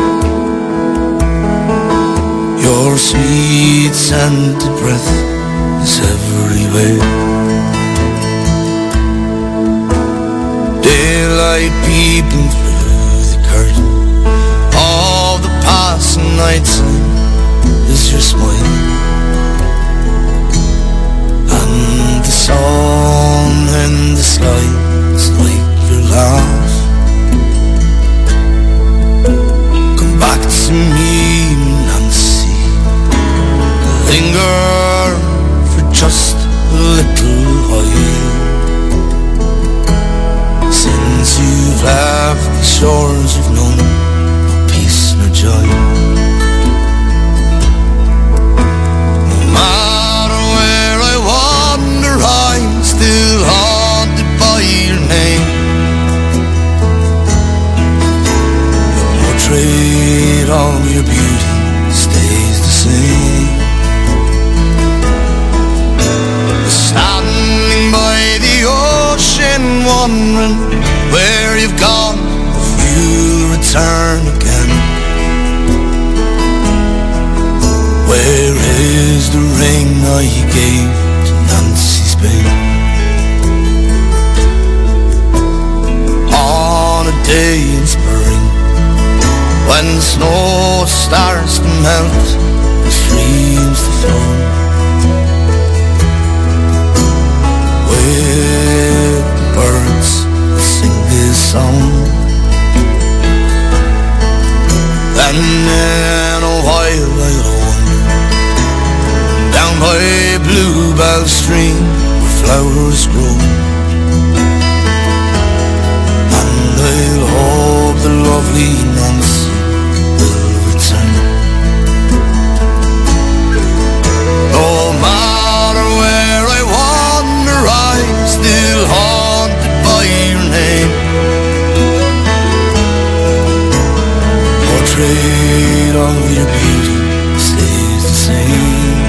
Your sweet scented breath is everywhere. Daylight peeping through the curtain, all the passing nights is your smile, and the sun in the sky is like your laugh. Come back to me, Nancy, linger for just a little while. Since you've left the shores you've known no peace nor joy. No matter where I wander, I'm still haunted by your name. The portrait of your beauty stays the same. Standing by the ocean, wondering where you've gone, if you'll return again. Where is the ring I gave to Nancy Spain? On a day in spring, when the snow starts to melt, the streams to flow, where the birds sing this song, then in a while I'll wander down by Bluebell Stream where flowers grow, and I'll hope the lovely Nancy will return. No matter where I wander, I'm still haunted by your name. Portrait of your beauty stays the same.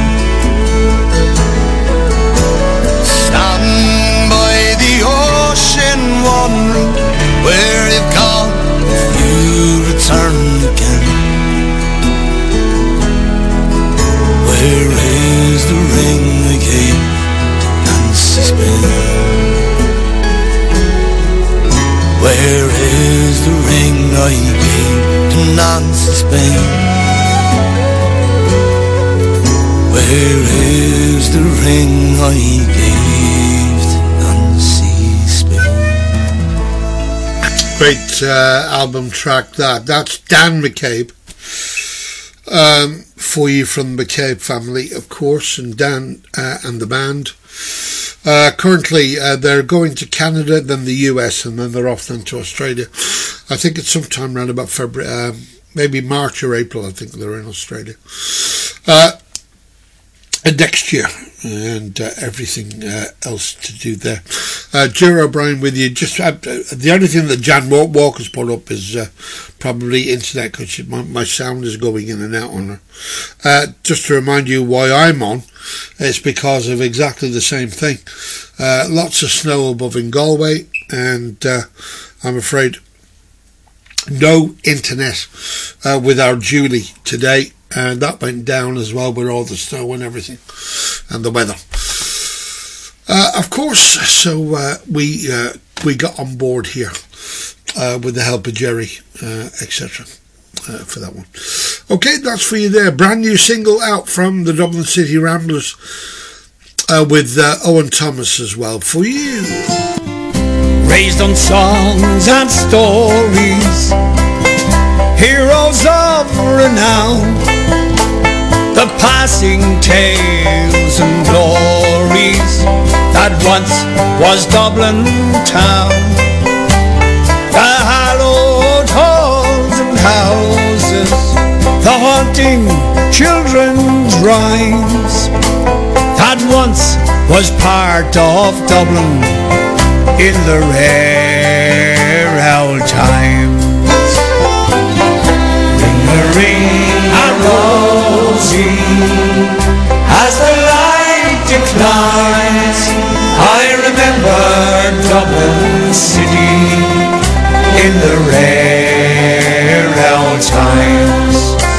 Standing by the ocean, wondering where you've gone, if you return again. Where is the ring I gave Nancy Spain? Where is the ring I gave to Nancy Spain? Where is the ring I gave to Nancy Spain? Great uh, album track that. That's Dan McCabe. Um, for you from the McCabe family, of course, and Dan uh, and the band. Uh, currently, uh, they're going to Canada, then the U S, and then they're off then to Australia. I think it's sometime around about February, uh, maybe March or April, I think they're in Australia. Uh, and next year, and uh, everything uh, else to do there. Uh, Jer O'Brien with you. Just uh, the only thing that Jan Walker's put up is uh, probably internet, because my, my sound is going in and out on her. Uh, just to remind you why I'm on, it's because of exactly the same thing. Uh, lots of snow above in Galway, and uh, I'm afraid no internet uh, with our Julie today, and that went down as well with all the snow and everything and the weather. Uh, of course, so uh, we uh, we got on board here uh, with the help of Jerry, uh, et cetera. Uh, for that one. Okay, that's for you there. Brand new single out from the Dublin City Ramblers uh, with uh, Owen Thomas as well for you. Raised on songs and stories, heroes of renown, the passing tales and glories that once was Dublin town. The hallowed halls and houses, the haunting children's rhymes, that once was part of Dublin in the rare old times. Ring a ring a rosy, as the light declines, I remember Dublin City in the rare old times.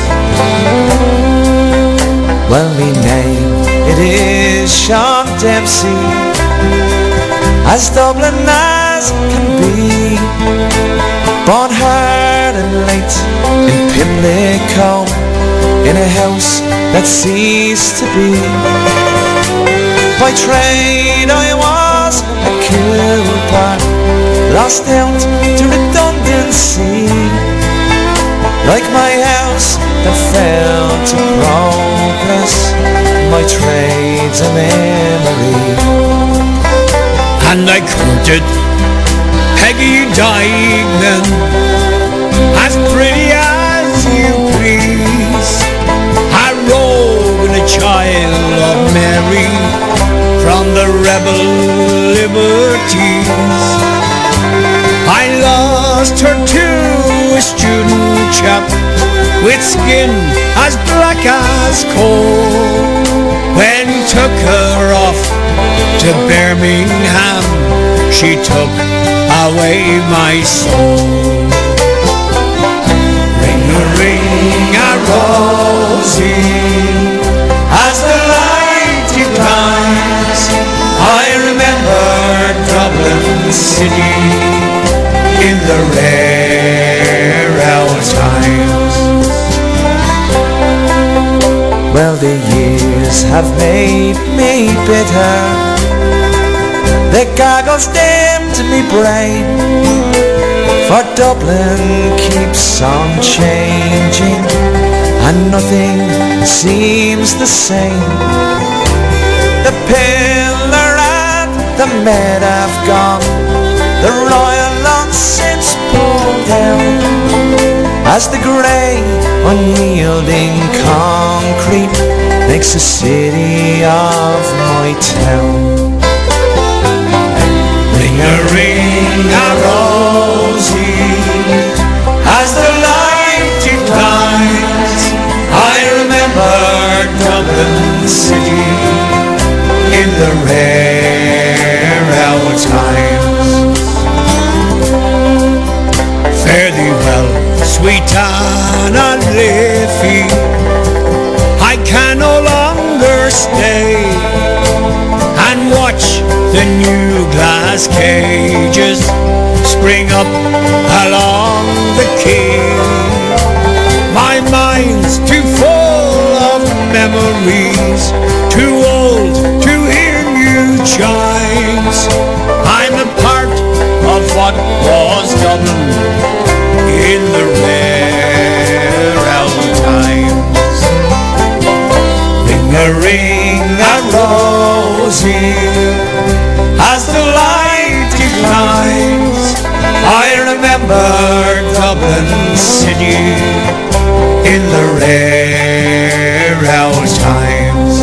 Well, me name, it is Sean Dempsey, as Dublin as can be, born hard and late in Pimlico, in a house that ceased to be. By trade I was a cooper, lost out to redundancy, like my house that fell to progress, my trade's a memory. And I courted Peggy Dignan, as pretty as you please, a rogue and a child of Mary, from the rebel liberties. I lost her to a student chap with skin as black as coal, when he took her off to Birmingham, she took away my soul. Ring a ring a rosy, as the light declines, I remember Dublin City in the rare old times. Well, the years have made me bitter, the goggles dimmed me brain, for Dublin keeps on changing, and nothing seems the same. The pillar and the med have gone, the royal long since pulled down, as the grey, unyielding concrete makes a city of my town. Ring a ring a rosy, as the light declines, I remember Dublin City in the rare old times. Fare thee well, sweet Anna Liffey, I can no longer stay and watch the new glass cages spring up along the quay. My mind's too full of memories, too old to hear new chimes. I'm a part of what was Dublin in the rare old times. Ring a ring a rosy, as the light declines, I remember Dublin City in the rare old times.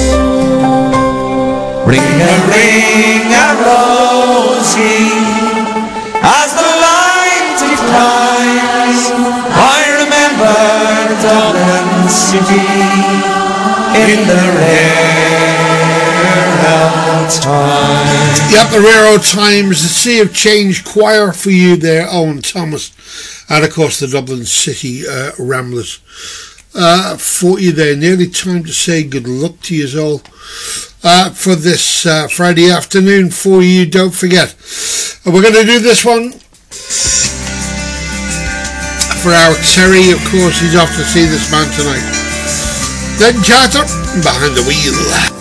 Ring a ring a rosy, as the light declines, I remember Dublin City in the rare old times. Yep, the Rare Old Times, the Sea of Change Choir for you there, Owen Thomas, and of course the Dublin City uh, Ramblers uh, for you there. Nearly time to say good luck to you all uh, for this uh, Friday afternoon for you. Don't forget, uh, we're going to do this one for our Terry. Of course, he's off to see this man tonight. Then Charter behind the wheel.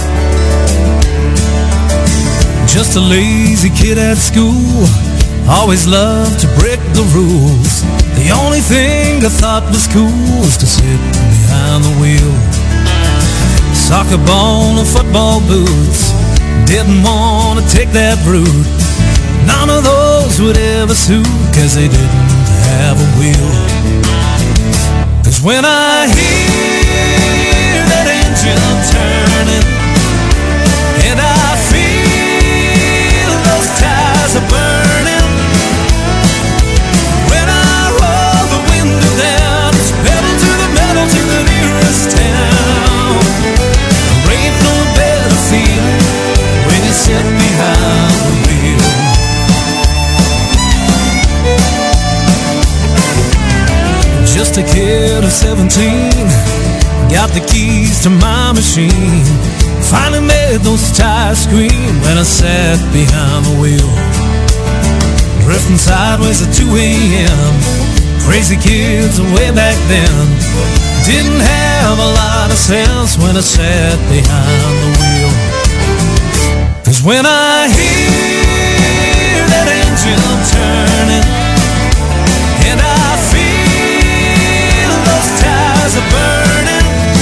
Just a lazy kid at school, always loved to break the rules. The only thing I thought was cool was to sit behind the wheel. Soccer ball and football boots, didn't want to take that route. None of those would ever suit, cause they didn't have a wheel. Cause when I hear that engine turning, and I feel tires are burning, when I roll the window down, it's pedal to the metal to the nearest town. There ain't no better feeling when you sit behind the wheel. Just a kid of seventeen, got the keys to my machine. Finally made those tires scream when I sat behind the wheel. Drifting sideways at two a.m. Crazy kids way back then didn't have a lot of sense when I sat behind the wheel. Cause when I hear that engine turning, and I feel those tires are burning,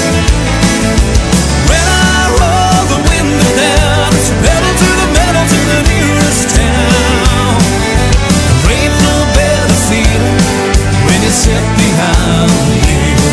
pedal to the metal to the nearest town. There ain't no better feeling when you sit behind the wheel.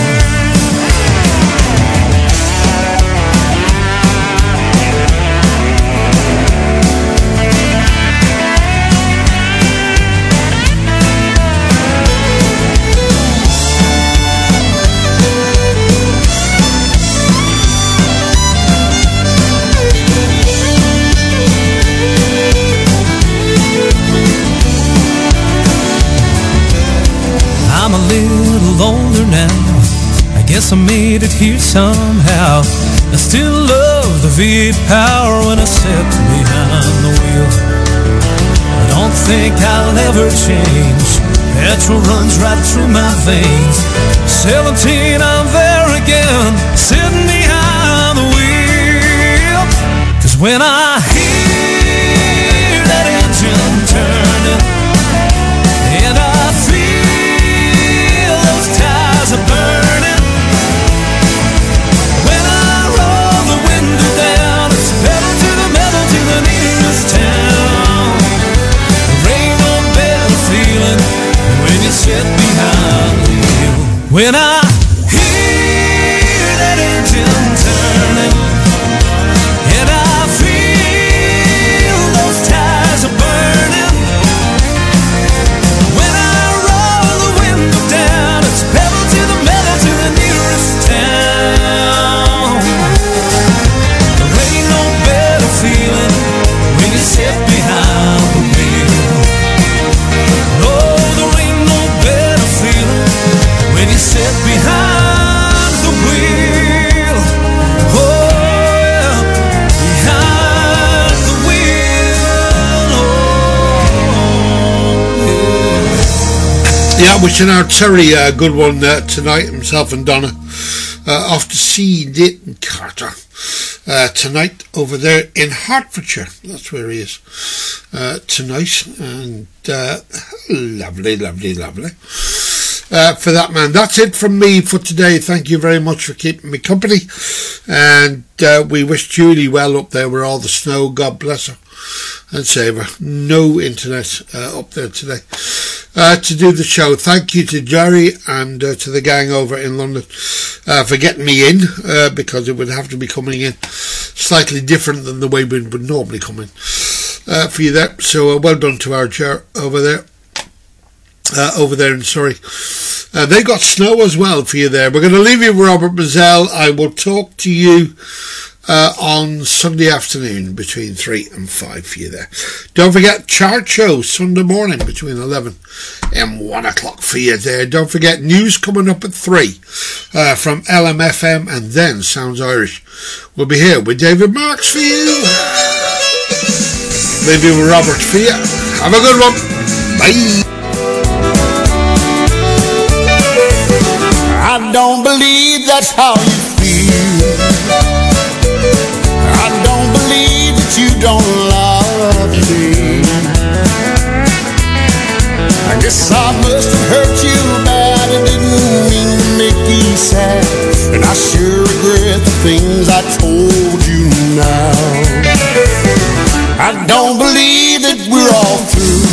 I'm a little older now, I guess I made it here somehow. I still love the V eight power when I sit behind the wheel. I don't think I'll ever change, petrol runs right through my veins. Seventeen, I'm there again, sitting behind the wheel. Cause when I hear that engine turning, and I feel tires are burning, when I roll the window down, it's pedal to the metal to the nearest town. There ain't no better feeling when you sit behind the wheel. When I hear that engine turning, and I feel those tires are burning, when I roll the window down, it's pedal to the metal to the nearest town. There ain't no better feeling when you sit behind the wheel. No, there ain't no better feeling when you sit behind the wheel. Oh, yeah, behind the wheel. Oh, yeah. Yeah, wishing our Terry a good one uh, tonight, himself and Donna. Uh, off to see Nathan Carter uh, tonight over there in Hertfordshire. That's where he is uh, tonight. And uh, lovely, lovely, lovely. Uh, for that man. That's it from me for today. Thank you very much for keeping me company. And uh, we wish Julie well up there with all the snow. God bless her and save her. No internet uh, up there today uh, to do the show. Thank you to Jerry and uh, to the gang over in London uh, for getting me in, uh, because it would have to be coming in slightly different than the way we would normally come in uh, for you there. So uh, well done to our Jer over there. Uh, over there in Surrey. Uh, they got snow as well for you there. We're going to leave you with Robert Mazzell. I will talk to you uh, on Sunday afternoon between three and five for you there. Don't forget Chart Show Sunday morning between eleven and one o'clock for you there. Don't forget news coming up at three uh, from L M F M, and then Sounds Irish. We'll be here with David Marks for you. Maybe with Robert for you. Have a good one. Bye. I don't believe that's how you feel. I don't believe that you don't love me. I guess I must have hurt you bad and didn't mean to make you sad. And I sure regret the things I told you now. I don't believe that we're all through.